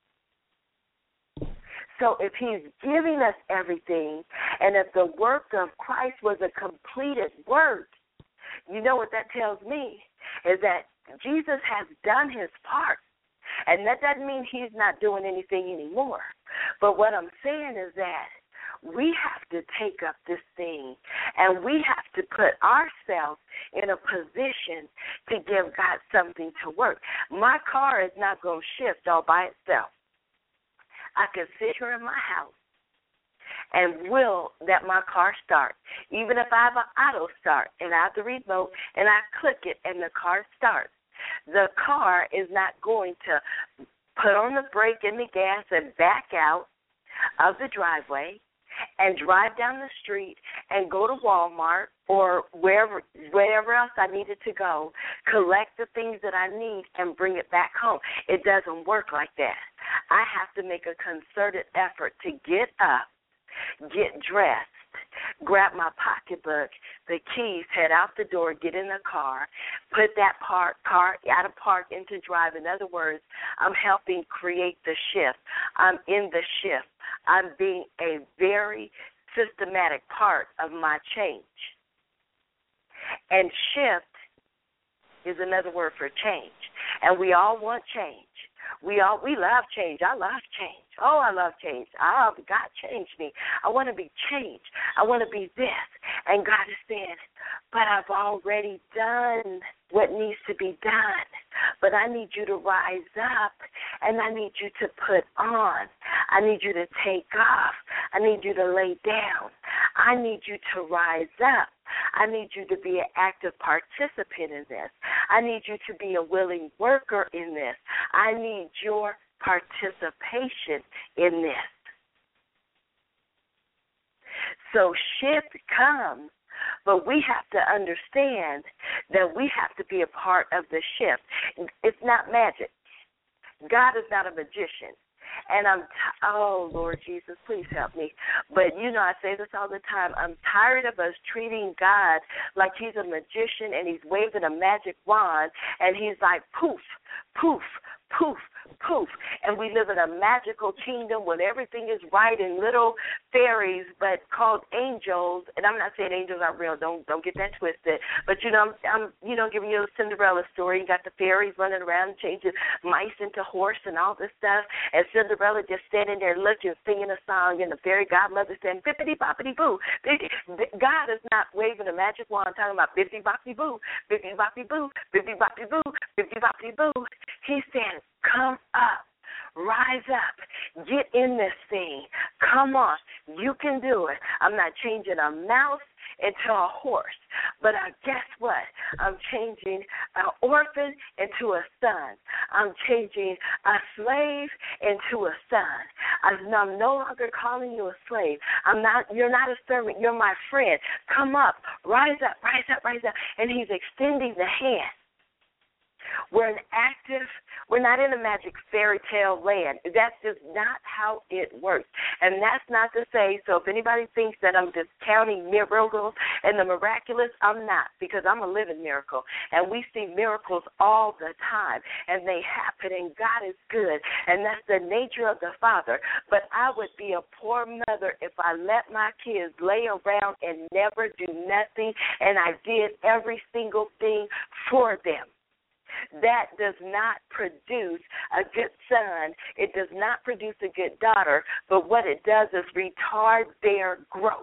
So if he's giving us everything, and if the work of Christ was a completed work, you know what that tells me is that Jesus has done his part. And that doesn't mean he's not doing anything anymore. But what I'm saying is that we have to take up this thing, and we have to put ourselves in a position to give God something to work. My car is not going to shift all by itself. I can sit here in my house and will that my car start. Even if I have an auto start and I have the remote and I click it and the car starts, the car is not going to put on the brake and the gas and back out of the driveway and drive down the street and go to Walmart or wherever else I needed to go, collect the things that I need, and bring it back home. It doesn't work like that. I have to make a concerted effort to get up, get dressed, grab my pocketbook, the keys, head out the door, get in the car, put that car out of park into drive. In other words, I'm helping create the shift. I'm in the shift. I'm being a very systematic part of my change. And shift is another word for change. And we all want change. We love change. I love change. Oh, I love change. Oh, God changed me. I want to be changed. I want to be this. And God is saying, but I've already done what needs to be done. But I need you to rise up, and I need you to put on. I need you to take off. I need you to lay down. I need you to rise up. I need you to be an active participant in this. I need you to be a willing worker in this. I need your participation in this. So shift comes, but we have to understand that we have to be a part of the shift. It's not magic. God is not a magician. And oh, Lord Jesus, please help me. But, I say this all the time. I'm tired of us treating God like he's a magician and he's waving a magic wand and he's like, poof, poof, poof, poof. And we live in a magical kingdom when everything is right and little fairies, but called angels. And I'm not saying angels are real. Don't get that twisted. But, I'm giving you a Cinderella story. You got the fairies running around changing mice into horse and all this stuff. And Cinderella just standing there looking, singing a song, and the fairy godmother saying, bippity-boppity-boo. God is not waving a magic wand talking about bippity-boppity-boo, bippity-boppity-boo, bippity-boppity-boo, bippity-boppity-boo. He's saying, come up, rise up, get in this thing. Come on, you can do it. I'm not changing a mouse into a horse, but guess what? I'm changing an orphan into a son. I'm changing a slave into a son. I'm no longer calling you a slave. You're not a servant. You're my friend. Come up, rise up, rise up, rise up. And he's extending the hand. We're not in a magic fairy tale land. That's just not how it works. And that's not to say, so if anybody thinks that I'm discounting miracles and the miraculous, I'm not, because I'm a living miracle. And we see miracles all the time, and they happen, and God is good. And that's the nature of the Father. But I would be a poor mother if I let my kids lay around and never do nothing, and I did every single thing for them. That does not produce a good son. It does not produce a good daughter, but what it does is retard their growth.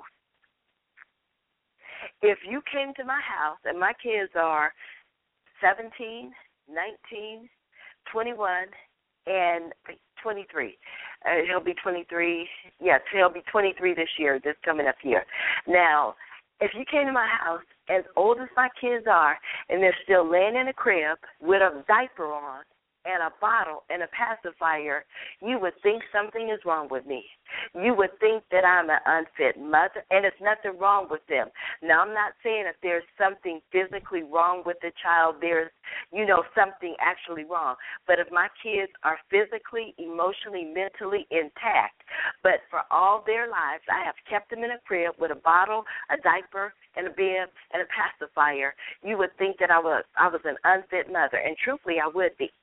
If you came to my house and my kids are 17, 19, 21, and 23. He'll be 23. Yes, he'll be 23 this year, this coming up year. Now, if you came to my house as old as my kids are and they're still laying in a crib with a diaper on and a bottle and a pacifier, you would think something is wrong with me. You would think that I'm an unfit mother, and there's nothing wrong with them. Now, I'm not saying if there's something physically wrong with the child, there's, something actually wrong. But if my kids are physically, emotionally, mentally intact, but for all their lives, I have kept them in a crib with a bottle, a diaper, and a bib, and a pacifier, you would think that I was an unfit mother, and truthfully, I would be.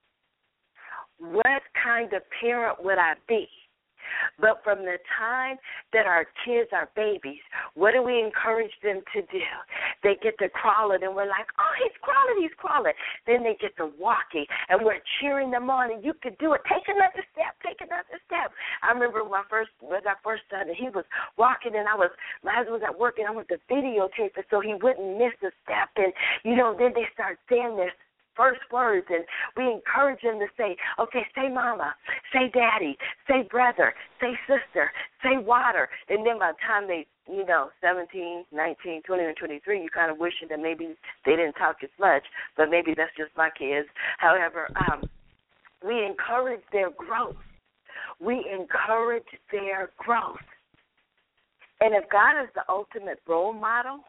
What kind of parent would I be? But from the time that our kids are babies, what do we encourage them to do? They get to crawling, and we're like, oh, he's crawling, he's crawling. Then they get to walking, and we're cheering them on, and you can do it. Take another step, take another step. I remember when our first son, and he was walking, and my husband was at work, and I went to videotape it so he wouldn't miss a step. And, then they start saying this first words, and we encourage them to say, okay, say mama, say daddy, say brother, say sister, say water. And then by the time they, 17, 19, 20, and 23, you kind of wishing that maybe they didn't talk as much, but maybe that's just my kids. However, we encourage their growth. We encourage their growth. And if God is the ultimate role model,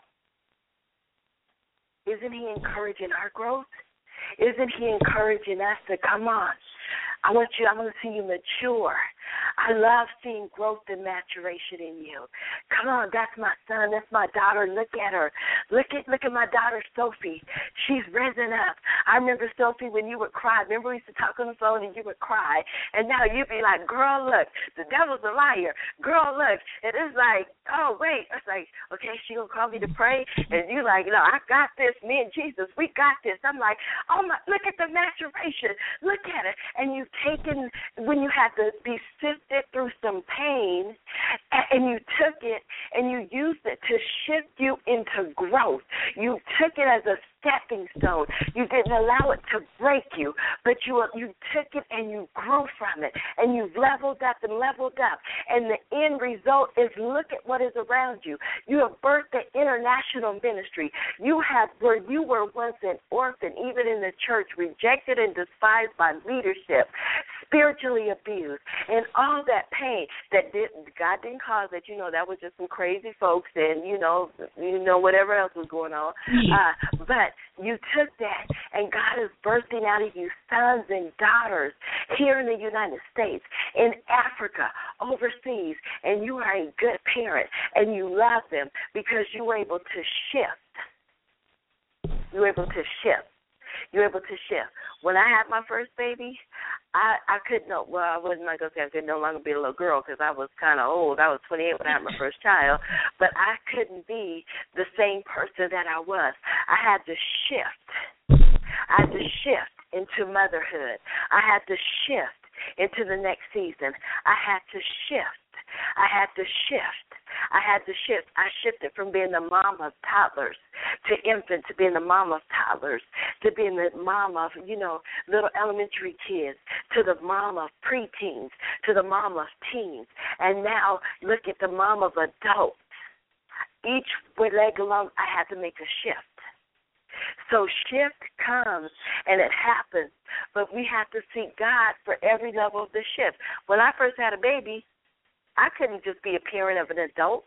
isn't he encouraging our growth? Isn't he encouraging us to come on? I want to see you mature. I love seeing growth and maturation in you. Come on, that's my son, that's my daughter. Look at her. Look at my daughter, Sophie. She's risen up. I remember, Sophie, when you would cry. Remember we used to talk on the phone and you would cry. And now you'd be like, girl, look, the devil's a liar. Girl, look. And it's like, oh, wait. It's like, okay, she going to call me to pray? And you like, no, I got this. Me and Jesus, we got this. I'm like, oh, my, look at the maturation. Look at it. And you've taken, when you had to be sifted through some pain, and you took it and you used it to shift you into growth. You took it as a stepping stone. You didn't allow it to break you, but you took it and you grew from it, and you've leveled up and leveled up. And the end result is, look at what is around you. You have birthed the international ministry. Where you were once an orphan, even in the church, rejected and despised by leadership, spiritually abused, and all that pain that God didn't cause that. That was just some crazy folks, and whatever else was going on. But you took that, and God is bursting out of you sons and daughters here in the United States, in Africa, overseas, and you are a good parent, and you love them because you were able to shift. You were able to shift. You're able to shift. When I had my first baby, I couldn't, I wasn't going to say I could no longer be a little girl because I was kind of old. I was 28 when I had my first child, but I couldn't be the same person that I was. I had to shift. I had to shift into motherhood. I had to shift into the next season. I had to shift. I had to shift. I had to shift. I shifted from being the mom of toddlers to infant, to being the mom of toddlers, to being the mom of, little elementary kids, to the mom of preteens, to the mom of teens. And now look at the mom of adults. Each leg alone, I had to make a shift. So shift comes and it happens, but we have to seek God for every level of the shift. When I first had a baby, I couldn't just be a parent of an adult.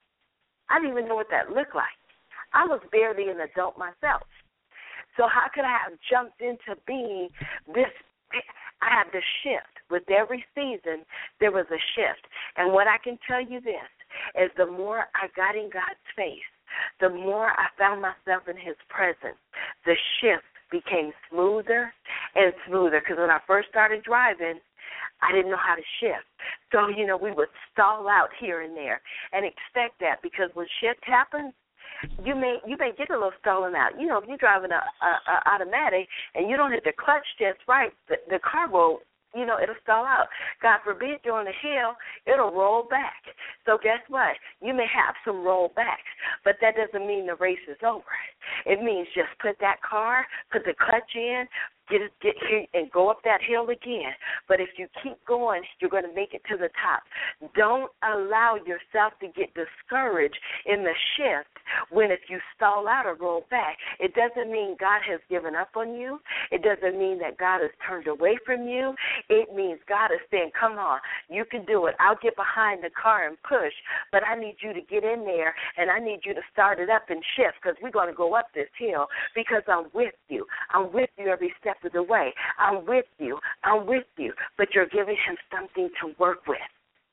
I didn't even know what that looked like. I was barely an adult myself. So how could I have jumped into being this? I had to shift. With every season, there was a shift. And what I can tell you this is the more I got in God's face, the more I found myself in his presence, the shift became smoother and smoother. Because when I first started driving, I didn't know how to shift. So, we would stall out here and there and expect that, because when shift happens, you may get a little stalling out. If you're driving a automatic and you don't hit the clutch just right, the car will, it'll stall out. God forbid you're on a hill, it'll roll back. So guess what? You may have some rollbacks, but that doesn't mean the race is over. It means just put that car, put the clutch in, get here and go up that hill again. But if you keep going, you're going to make it to the top. Don't allow yourself to get discouraged in the shift when if you stall out or roll back. It doesn't mean God has given up on you. It doesn't mean that God has turned away from you. It means God is saying, come on, you can do it. I'll get behind the car and push, but I need you to get in there, and I need you to start it up and shift, because we're going to go up this hill, because I'm with you. I'm with you every step of the way. I'm with you. I'm with you. But you're giving him something to work with.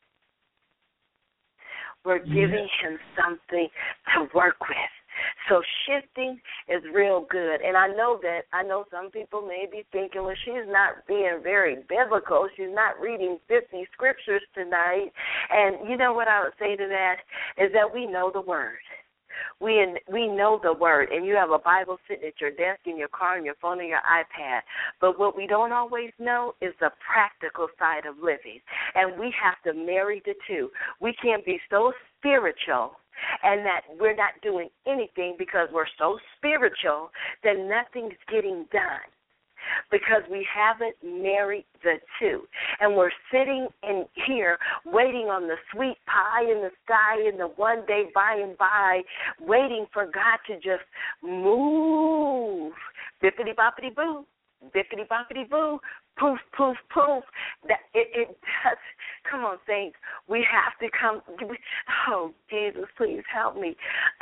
We're giving him something to work with. So shifting is real good. And I know some people may be thinking, well, she's not being very biblical. She's not reading 50 scriptures tonight. And you know what I would say to that is that we know the word. We know the word, and you have a Bible sitting at your desk, in your car, on your phone, or your iPad. But what we don't always know is the practical side of living, and we have to marry the two. We can't be so spiritual and that we're not doing anything because we're so spiritual that nothing's getting done, because we haven't married the two. And we're sitting in here waiting on the sweet pie in the sky in the one day by and by, waiting for God to just move. Bippity-boppity-boo, bippity-boppity-boo, poof, poof, poof. That it does. Come on, saints. We have to come. Oh, Jesus, please help me.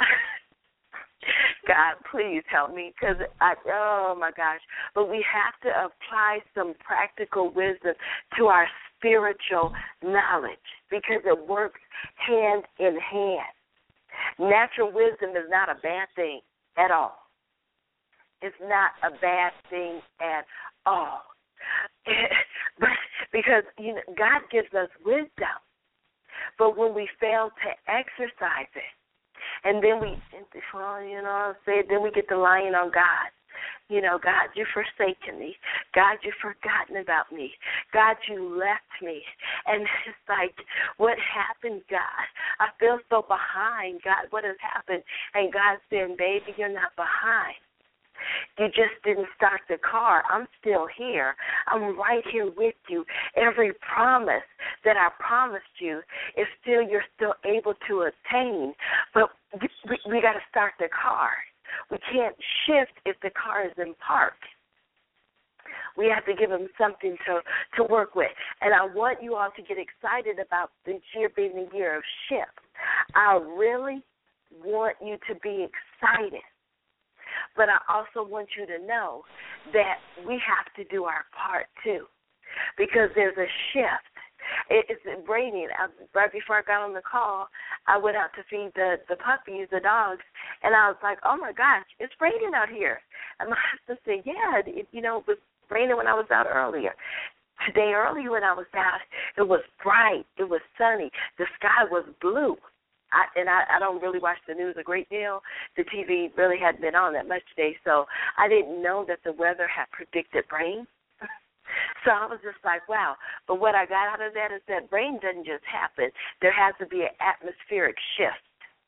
God, please help me, because oh my gosh. But we have to apply some practical wisdom to our spiritual knowledge, because it works hand in hand. Natural wisdom is not a bad thing at all. It's not a bad thing at all. But because God gives us wisdom, but when we fail to exercise it, and then then we get the lying on God. God, you've forsaken me. God, you've forgotten about me. God, you left me. And it's like, what happened, God? I feel so behind, God. What has happened? And God's saying, baby, you're not behind. You just didn't start the car. I'm still here. I'm right here with you. Every promise that I promised you is you're still able to attain. But we got to start the car. We can't shift if the car is in park. We have to give them something to work with. And I want you all to get excited about this year being the year of shift. I really want you to be excited. But I also want you to know that we have to do our part too, because there's a shift. It's raining. Right before I got on the call, I went out to feed the puppies, the dogs, and I was like, oh, my gosh, it's raining out here. And my husband said, yeah, it was raining when I was out earlier. Today, earlier when I was out, it was bright. It was sunny. The sky was blue. I don't really watch the news a great deal. The TV really hadn't been on that much today, so I didn't know that the weather had predicted rain. So I was just like, wow. But what I got out of that is that rain doesn't just happen. There has to be an atmospheric shift.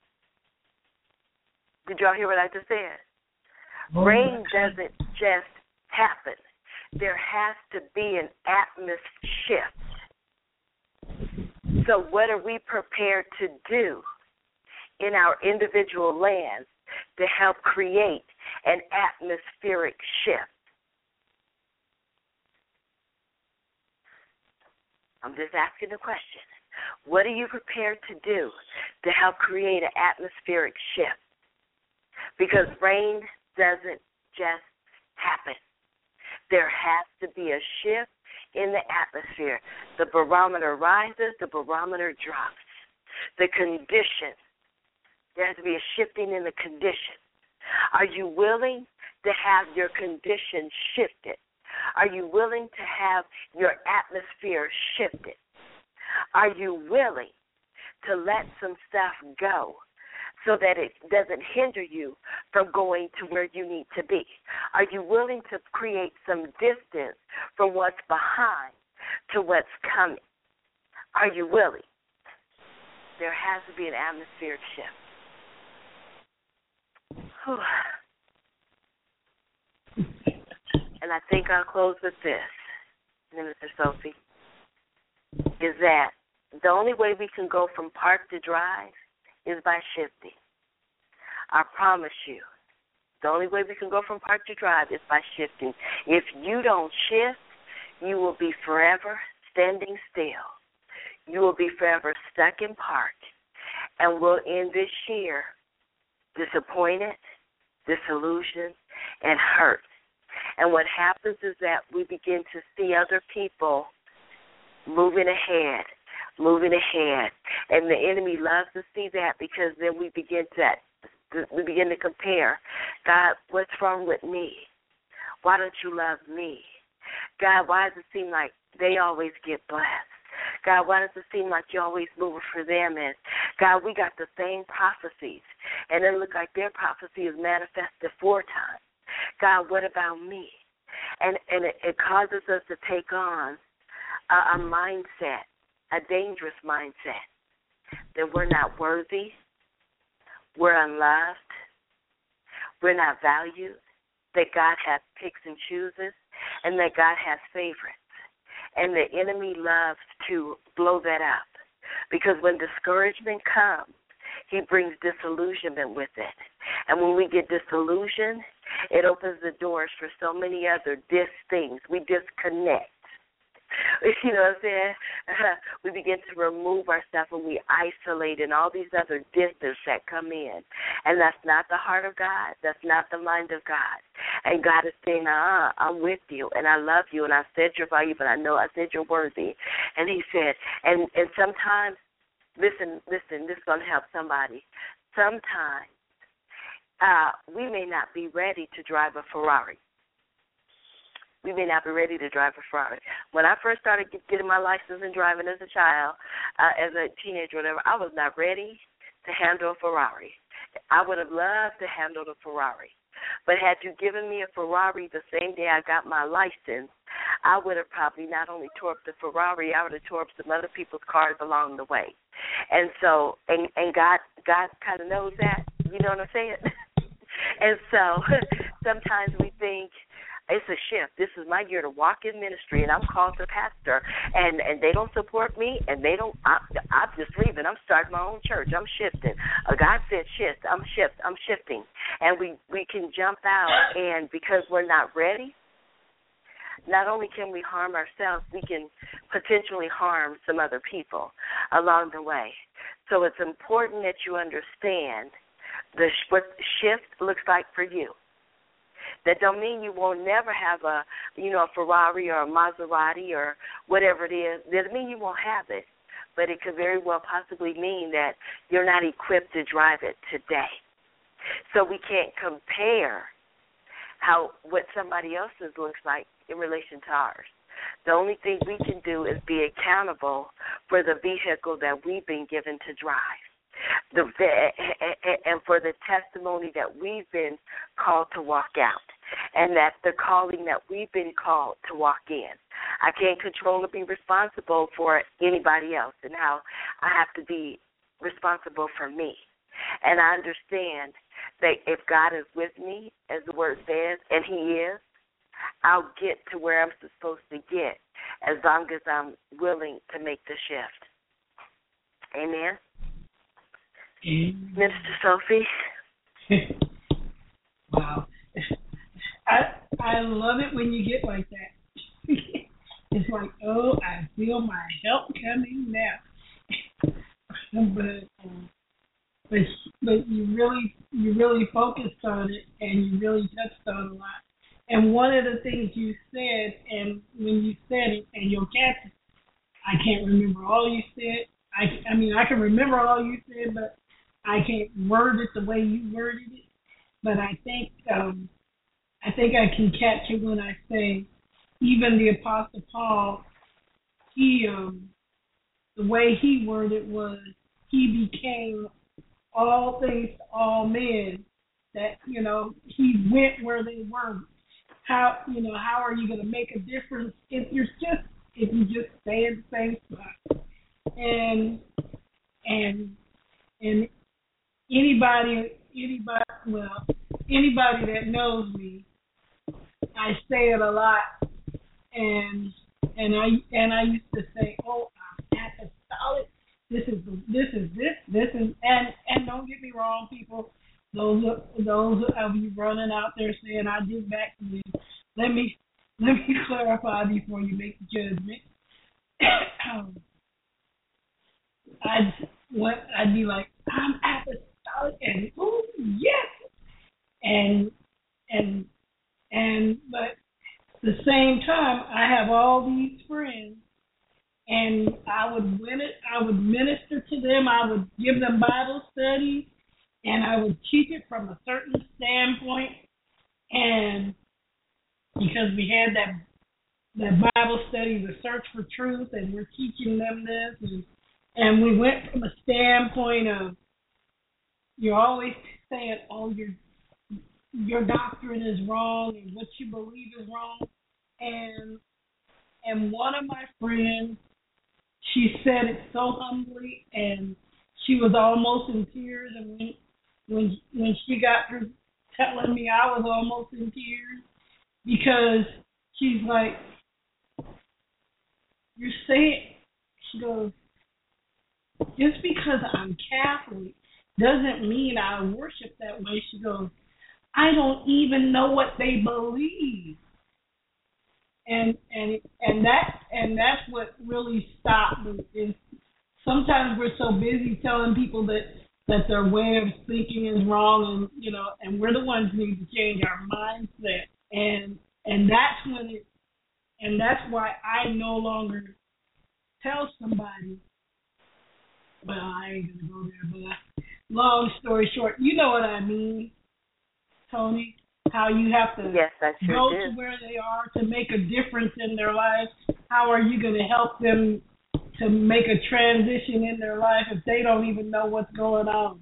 Did y'all hear what I just said? Rain doesn't just happen. There has to be an atmospheric shift. So what are we prepared to do in our individual lands to help create an atmospheric shift? I'm just asking the question. What are you prepared to do to help create an atmospheric shift? Because rain doesn't just happen. There has to be a shift in the atmosphere. The barometer rises, the barometer drops. The conditions, there has to be a shifting in the conditions. Are you willing to have your conditions shifted? Are you willing to have your atmosphere shifted? Are you willing to let some stuff go so that it doesn't hinder you from going to where you need to be? Are you willing to create some distance from what's behind to what's coming? Are you willing? There has to be an atmospheric shift. Whew. And I think I'll close with this, Minister Sophie, is that the only way we can go from park to drive is by shifting. I promise you, the only way we can go from park to drive is by shifting. If you don't shift, you will be forever standing still. You will be forever stuck in park, and we'll end this year disappointed, disillusioned, and hurt. And what happens is that we begin to see other people moving ahead. And the enemy loves to see that, because then we begin to compare. God, what's wrong with me? Why don't you love me? God, why does it seem like they always get blessed? God, why does it seem like you always move for them? And God, we got the same prophecies, and it looks like their prophecy is manifested 4 times. God, what about me? And it causes us to take on a mindset, a dangerous mindset, that we're not worthy, we're unloved, we're not valued, that God has picks and chooses, and that God has favorites. And the enemy loves to blow that up, because when discouragement comes, he brings disillusionment with it. And when we get disillusioned, it opens the doors for so many other things. We disconnect. You know what I'm saying? We begin to remove ourselves, and we isolate, and all these other distances that come in. And that's not the heart of God. That's not the mind of God. And God is saying, I'm with you, and I love you, and I said you're valuable, and I know I said you're worthy. And he said, and sometimes, listen, this is going to help somebody. Sometimes we may not be ready to drive a Ferrari. We may not be ready to drive a Ferrari. When I first started getting my license and driving as a child, as a teenager, whatever, I was not ready to handle a Ferrari. I would have loved to handle the Ferrari. But had you given me a Ferrari the same day I got my license, I would have probably not only tore up the Ferrari, I would have tore up some other people's cars along the way. And so, and God kind of knows that. You know what I'm saying? And so sometimes we think, it's a shift. This is my year to walk in ministry, and I'm called to pastor, and they don't support me, and they don't. I'm just leaving. I'm starting my own church. I'm shifting. God said shift. I'm shifting, and we can jump out, and because we're not ready, not only can we harm ourselves, we can potentially harm some other people along the way. So it's important that you understand what shift looks like for you. That don't mean you won't never have a Ferrari or a Maserati or whatever it is. Doesn't mean you won't have it, but it could very well possibly mean that you're not equipped to drive it today. So we can't compare what somebody else's looks like in relation to ours. The only thing we can do is be accountable for the vehicle that we've been given to drive, and for the testimony that we've been called to walk out, and that the calling that we've been called to walk in. I can't control or be responsible for anybody else, and how I have to be responsible for me. And I understand that if God is with me, as the word says, and He is, I'll get to where I'm supposed to get as long as I'm willing to make the shift. Amen? Minister Sophie? Wow. I love it when you get like that. It's like, oh, I feel my help coming now. But you really focused on it, and you really touched on a lot. And one of the things you said, and when you said it, and you'll catch it, I can't remember all you said. I mean, I can remember all you said, but I can't word it the way you worded it. But I think I can catch it when I say, even the Apostle Paul, he the way he worded was, he became all things to all men. That he went where they were. How are you going to make a difference if you just stay in the same spot? And anybody that knows me, I say it a lot, and I used to say, oh, I'm apostolic. This is, and don't get me wrong, people. Those of you running out there saying I did back to you, let me clarify before you make the judgment. I'd be like, I'm apostolic, and oh yes, but at the same time, I have all these friends, and I would minister to them. I would give them Bible studies, and I would teach it from a certain standpoint, and because we had that Bible study, the search for truth, and we're teaching them this, and we went from a standpoint of, you're always saying, oh, your doctrine is wrong, and what you believe is wrong, and one of my friends, she said it so humbly, and she was almost in tears, and when she got through telling me, I was almost in tears, because she's like, you're saying, she goes, just because I'm Catholic doesn't mean I worship that way. She goes, I don't even know what they believe. And that's what really stopped me, is sometimes we're so busy telling people that their way of thinking is wrong, and we're the ones who need to change our mindset. And that's why I no longer tell somebody, well, I ain't gonna go there, but long story short, you know what I mean, Tony? How you have to go to where they are to make a difference in their lives. How are you going to help them to make a transition in their life if they don't even know what's going on?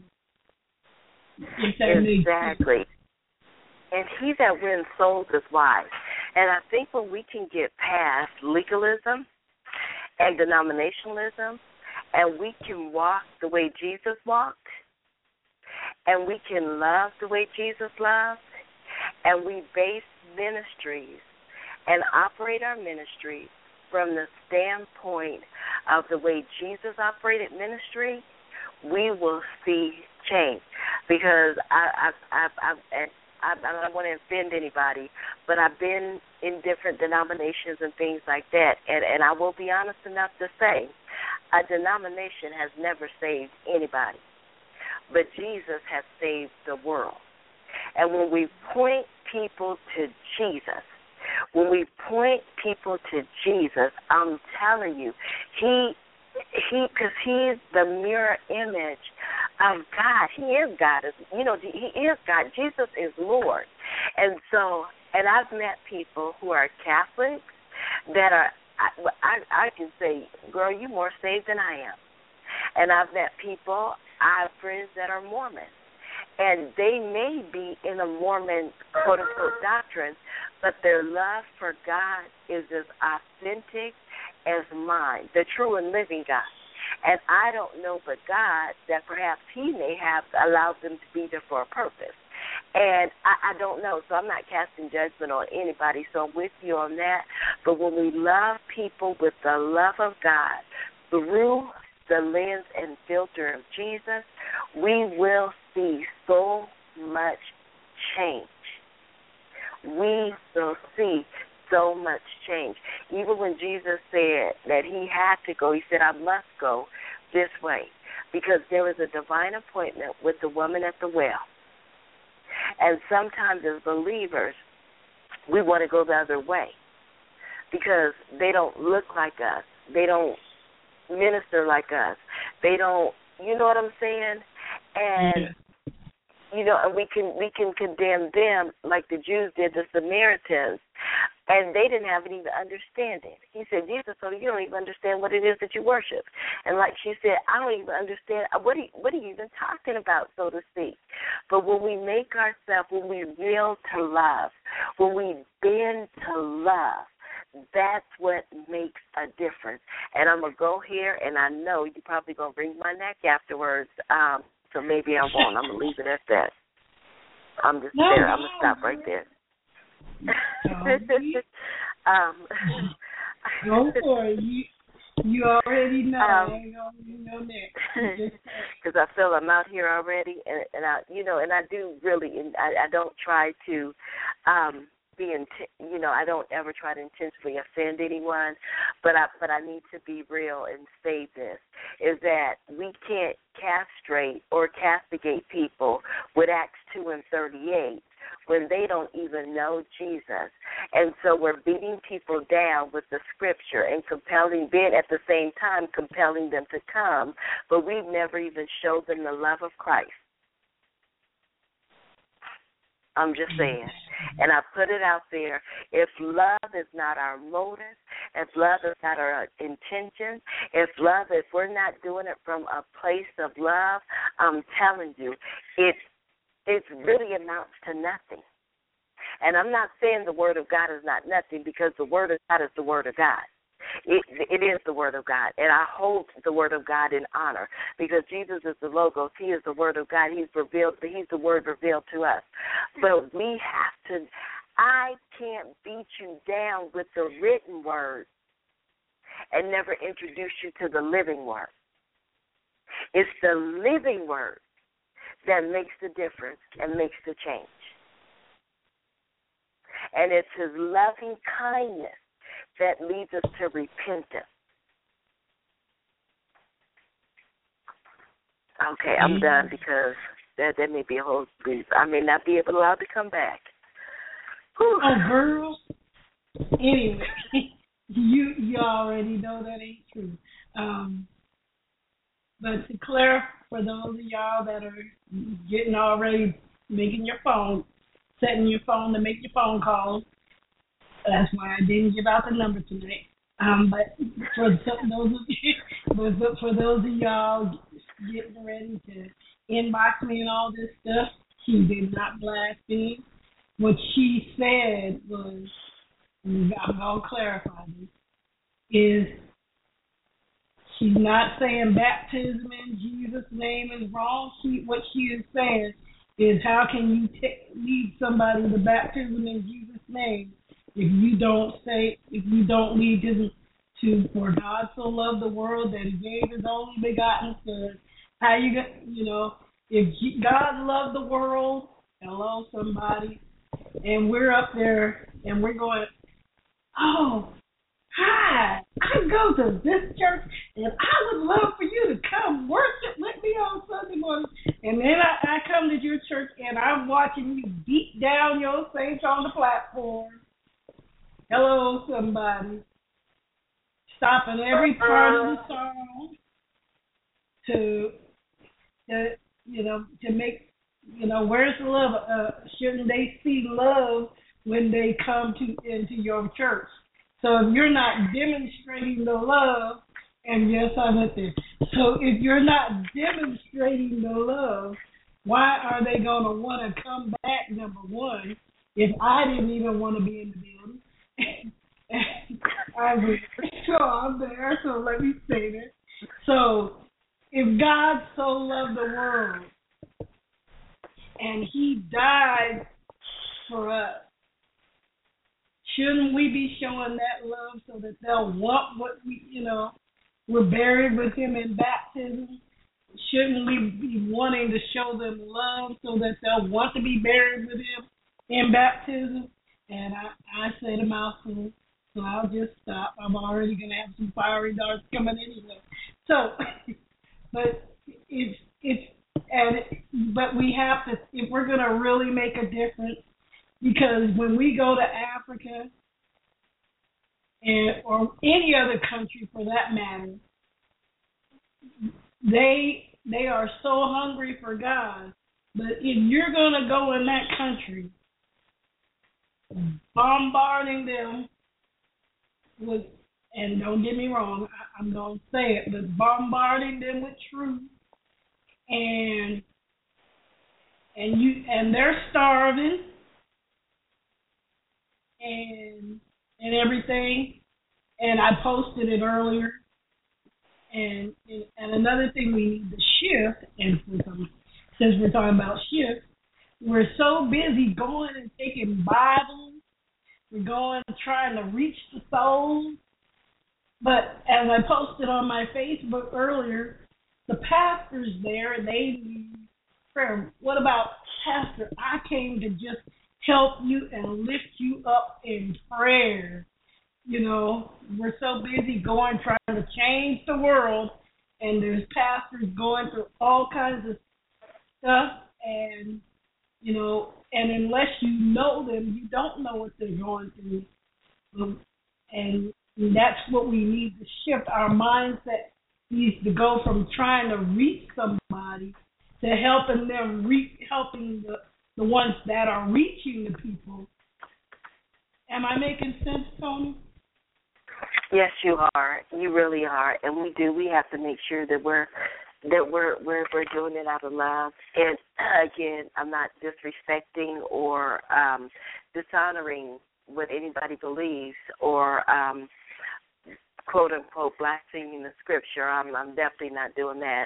Exactly. And he that wins souls is wise. And I think when we can get past legalism and denominationalism, and we can walk the way Jesus walked, and we can love the way Jesus loved, and we base ministries and operate our ministries from the standpoint of the way Jesus operated ministry, we will see change. Because I don't want to offend anybody, but I've been in different denominations and things like that, and I will be honest enough to say a denomination has never saved anybody, but Jesus has saved the world. And when we point people to Jesus, when we point people to Jesus, I'm telling you, because he's the mirror image of God. He is God. He is God. Jesus is Lord. And so, and I've met people who are Catholics that are, I can say, girl, you're more saved than I am. And I've met people, I have friends that are Mormon. And they may be in a Mormon, quote-unquote, doctrine, but their love for God is as authentic as mine, the true and living God. And I don't know but God that perhaps he may have allowed them to be there for a purpose. And I don't know, so I'm not casting judgment on anybody, so I'm with you on that. But when we love people with the love of God through the lens and filter of Jesus, we will see so much change. We will see so much change. Even when Jesus said that he had to go, he said, I must go this way, because there was a divine appointment with the woman at the well. And sometimes as believers, we want to go the other way because they don't look like us. They don't minister like us. They don't, you know what I'm saying? And and we can condemn them like the Jews did the Samaritans, and they didn't have any understanding. He said, Jesus, so you don't even understand what it is that you worship. And like she said, I don't even understand what are you even talking about, so to speak. But when we make ourselves, when we will to love, when we bend to love, that's what makes a difference. And I'm going to go here, and I know you're probably going to wring my neck afterwards, so maybe I won't. I'm going to leave it at that. I'm just there. I'm going to stop right there. Go for it. You already know. You know next. Because I feel I'm out here already, and I do really, and I don't try to I don't ever try to intentionally offend anyone, but I need to be real and say this, is that we can't castrate or castigate people with Acts 2 and 38 when they don't even know Jesus. And so we're beating people down with the scripture and then at the same time compelling them to come, but we've never even showed them the love of Christ. I'm just saying. And I put it out there. If love is not our motive, if love is not our intention, if we're not doing it from a place of love, I'm telling you, it really amounts to nothing. And I'm not saying the Word of God is not nothing, because the Word of God is the Word of God. It is the Word of God, and I hold the Word of God in honor, because Jesus is the Logos. He is the Word of God. He's the Word revealed to us. But we have to, I can't beat you down with the written Word and never introduce you to the living Word. It's the living Word that makes the difference and makes the change. And it's His loving kindness that leads us to repentance. Okay, I'm done, because that may be a whole brief. I may not be allowed to come back. Whew. Oh, girl. Anyway, you already know that ain't true. But to clarify, for those of y'all that are getting already making your phone, setting your phone to make your phone calls, that's why I didn't give out the number tonight. But for those of y'all getting ready to inbox me and all this stuff, she did not blaspheme. What she said was, I'm going to clarify this, is she's not saying baptism in Jesus' name is wrong. What she is saying is, how can you lead somebody to baptism in Jesus' name if you don't lead them to, for God so loved the world that He gave His only begotten Son? How if God loved the world Hello, somebody. And we're up there, and we're going, oh, hi, I go to this church, and I would love for you to come worship with me on Sunday morning. And then I come to your church, and I'm watching you beat down your saints on the platform. Hello, somebody. Stopping every part of the song to make, where's the love? Shouldn't they see love when they come into your church? So if you're not demonstrating the love, and yes, I went there. So if you're not demonstrating the love, why are they going to want to come back, number one, if I didn't even want to be in the building? I'm there, so let me say that. So if God so loved the world and he died for us, shouldn't we be showing that love so that they'll want what we're buried with him in baptism? Shouldn't we be wanting to show them love so that they'll want to be buried with him in baptism? And I said a mouthful, so I'll just stop. I'm already going to have some fiery darts coming anyway. So, but but we have to, if we're going to really make a difference, because when we go to Africa or any other country for that matter, they are so hungry for God. But if you're going to go in that country, bombarding them with, and don't get me wrong, I'm going to say it, but bombarding them with truth, and they're starving, and everything, and I posted it earlier, and another thing we need to shift, and since we're talking about shift, we're so busy going and taking Bibles, we're going trying to reach the souls, but as I posted on my Facebook earlier, the pastors there, they need prayer. What about, Pastor, I came to just help you and lift you up in prayer. We're so busy trying to change the world, and there's pastors going through all kinds of stuff, and unless you know them, you don't know what they're going through. And that's what we need to shift. Our mindset needs to go from trying to reach somebody to helping them helping the ones that are reaching the people. Am I making sense, Tony? Yes, you are. You really are, and we do. We have to make sure that we're doing it out of love. And again, I'm not disrespecting or dishonoring what anybody believes or quote unquote blaspheming the scripture. I'm definitely not doing that.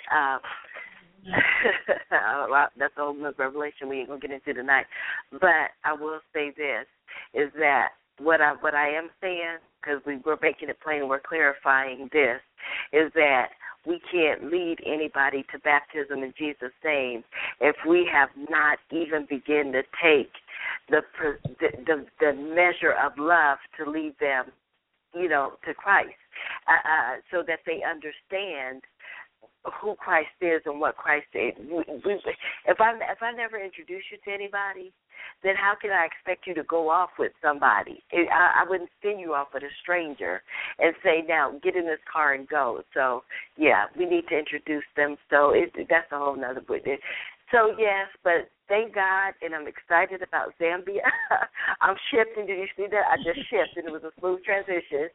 That's a whole nother revelation we ain't gonna get into tonight. But I will say this is that what I am saying, because we're making it plain, we're clarifying this, is that we can't lead anybody to baptism in Jesus' name if we have not even begun to take the measure of love to lead them, to Christ, so that they understand who Christ is and what Christ is. If I never introduce you to anybody, then how can I expect you to go off with somebody? I wouldn't send you off with a stranger and say, now, get in this car and go. So, yeah, we need to introduce them. So that's a whole nother book. So, yes, but thank God, and I'm excited about Zambia. I'm shifting. Did you see that? I just shifted. It was a smooth transition.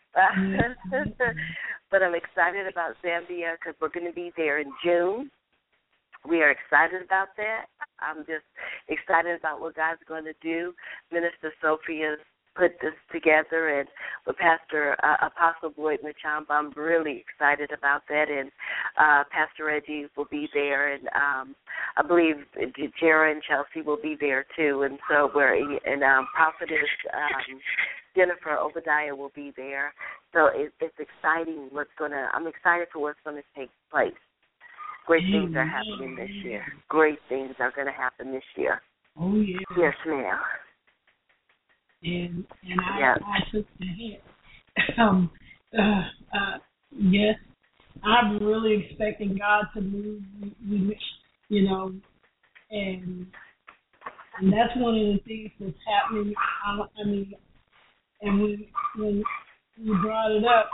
But I'm excited about Zambia because we're going to be there in June. We are excited about that. I'm just excited about what God's going to do. Minister Sophia's put this together, and with Pastor Apostle Boyd Machamba, I'm really excited about that. And Pastor Reggie will be there, and I believe Jara and Chelsea will be there too. And so Prophetess Jennifer Obadiah will be there. So it's exciting. I'm excited for what's going to take place. Great things are happening this year. Great things are going to happen this year. Oh, yeah. Yes, ma'am. And Yes. I took the hint. Yes, I'm really expecting God to move, you know, and that's one of the things that's happening. I mean, and when you brought it up,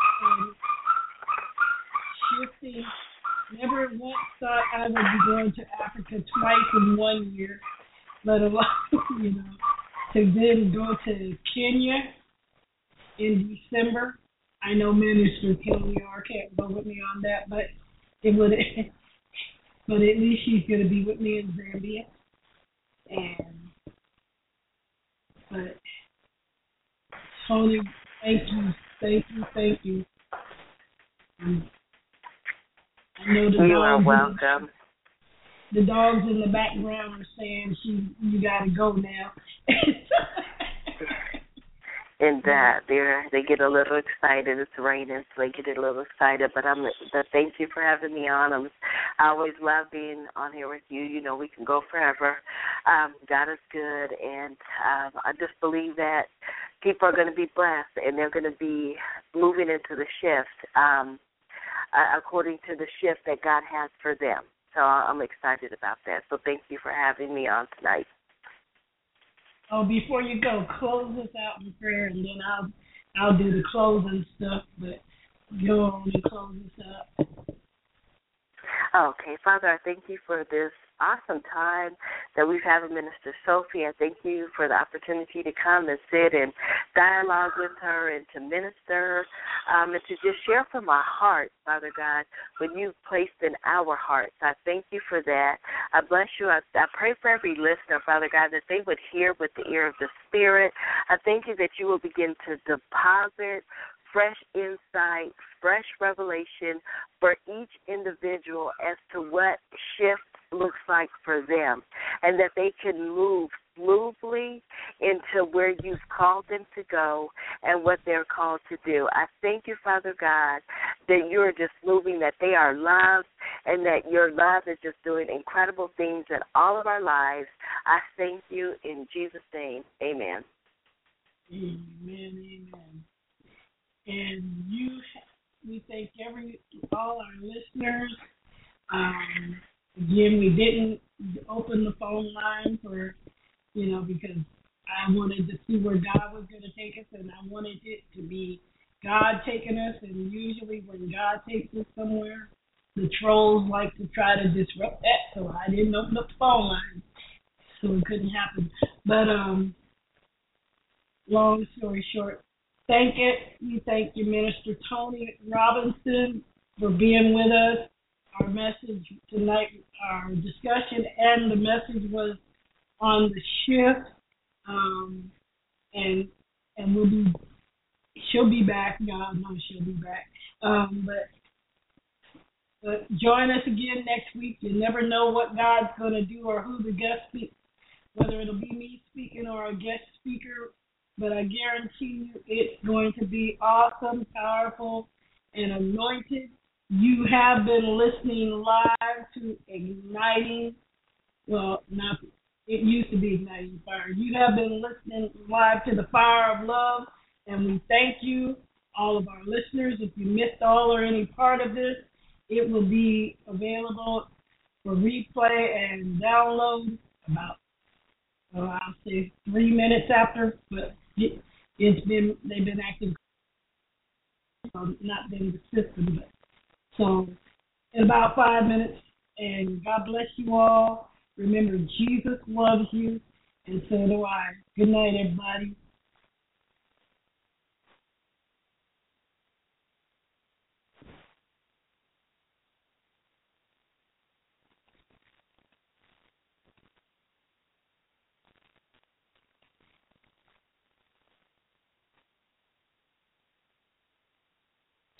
shifting, never once thought I would be going to Africa twice in 1 year, let alone, you know, to then go to Kenya in December. I know Minister Kelly R can't go with me on that, but it would. But at least she's going to be with me in Zambia. But Tony, thank you. And I know you are welcome. The dogs in the background are saying you got to go now. And they get a little excited. It's raining, so they get a little excited. But thank you for having me on. I always love being on here with you. You know, we can go forever. God is good, and I just believe that people are going to be blessed, and they're going to be moving into the shift according to the shift that God has for them. So I'm excited about that. So thank you for having me on tonight. Oh, before you go, close us out in prayer, and then I'll do the closing stuff, but go on and close us out. Okay, Father, I thank you for this awesome time that we've had with Minister Sophie. I thank you for the opportunity to come and sit and dialogue with her and to minister and to just share from our heart, Father God, what you've placed in our hearts. I thank you for that. I bless you. I pray for every listener, Father God, that they would hear with the ear of the Spirit. I thank you that you will begin to deposit fresh insight, fresh revelation for each individual as to what shift looks like for them, and that they can move smoothly into where you've called them to go and what they're called to do. I thank you, Father God, that you're just moving, that they are loved, and that your love is just doing incredible things in all of our lives. I thank you in Jesus' name. Amen. Amen. And we thank all our listeners. Again, we didn't open the phone line because I wanted to see where God was going to take us, and I wanted it to be God taking us. And usually when God takes us somewhere, the trolls like to try to disrupt that, so I didn't open up the phone line, so it couldn't happen. But long story short, we thank you, Minister Tony Robinson, for being with us. Our message tonight, our discussion, and the message was on the shift, and she'll be back. God knows she'll be back. But join us again next week. You never know what God's going to do or who the guest speaks, whether it'll be me speaking or a guest speaker. But I guarantee you it's going to be awesome, powerful, and anointed. You have been listening live to Igniting. Well, it used to be Igniting Fire. You have been listening live to the Fire of Love, and we thank you, all of our listeners. If you missed all or any part of this, it will be available for replay and download about, I'll say 3 minutes after, but they've been active, not been the system, but so in about 5 minutes. And God bless you all. Remember, Jesus loves you, and so do I. Good night, everybody.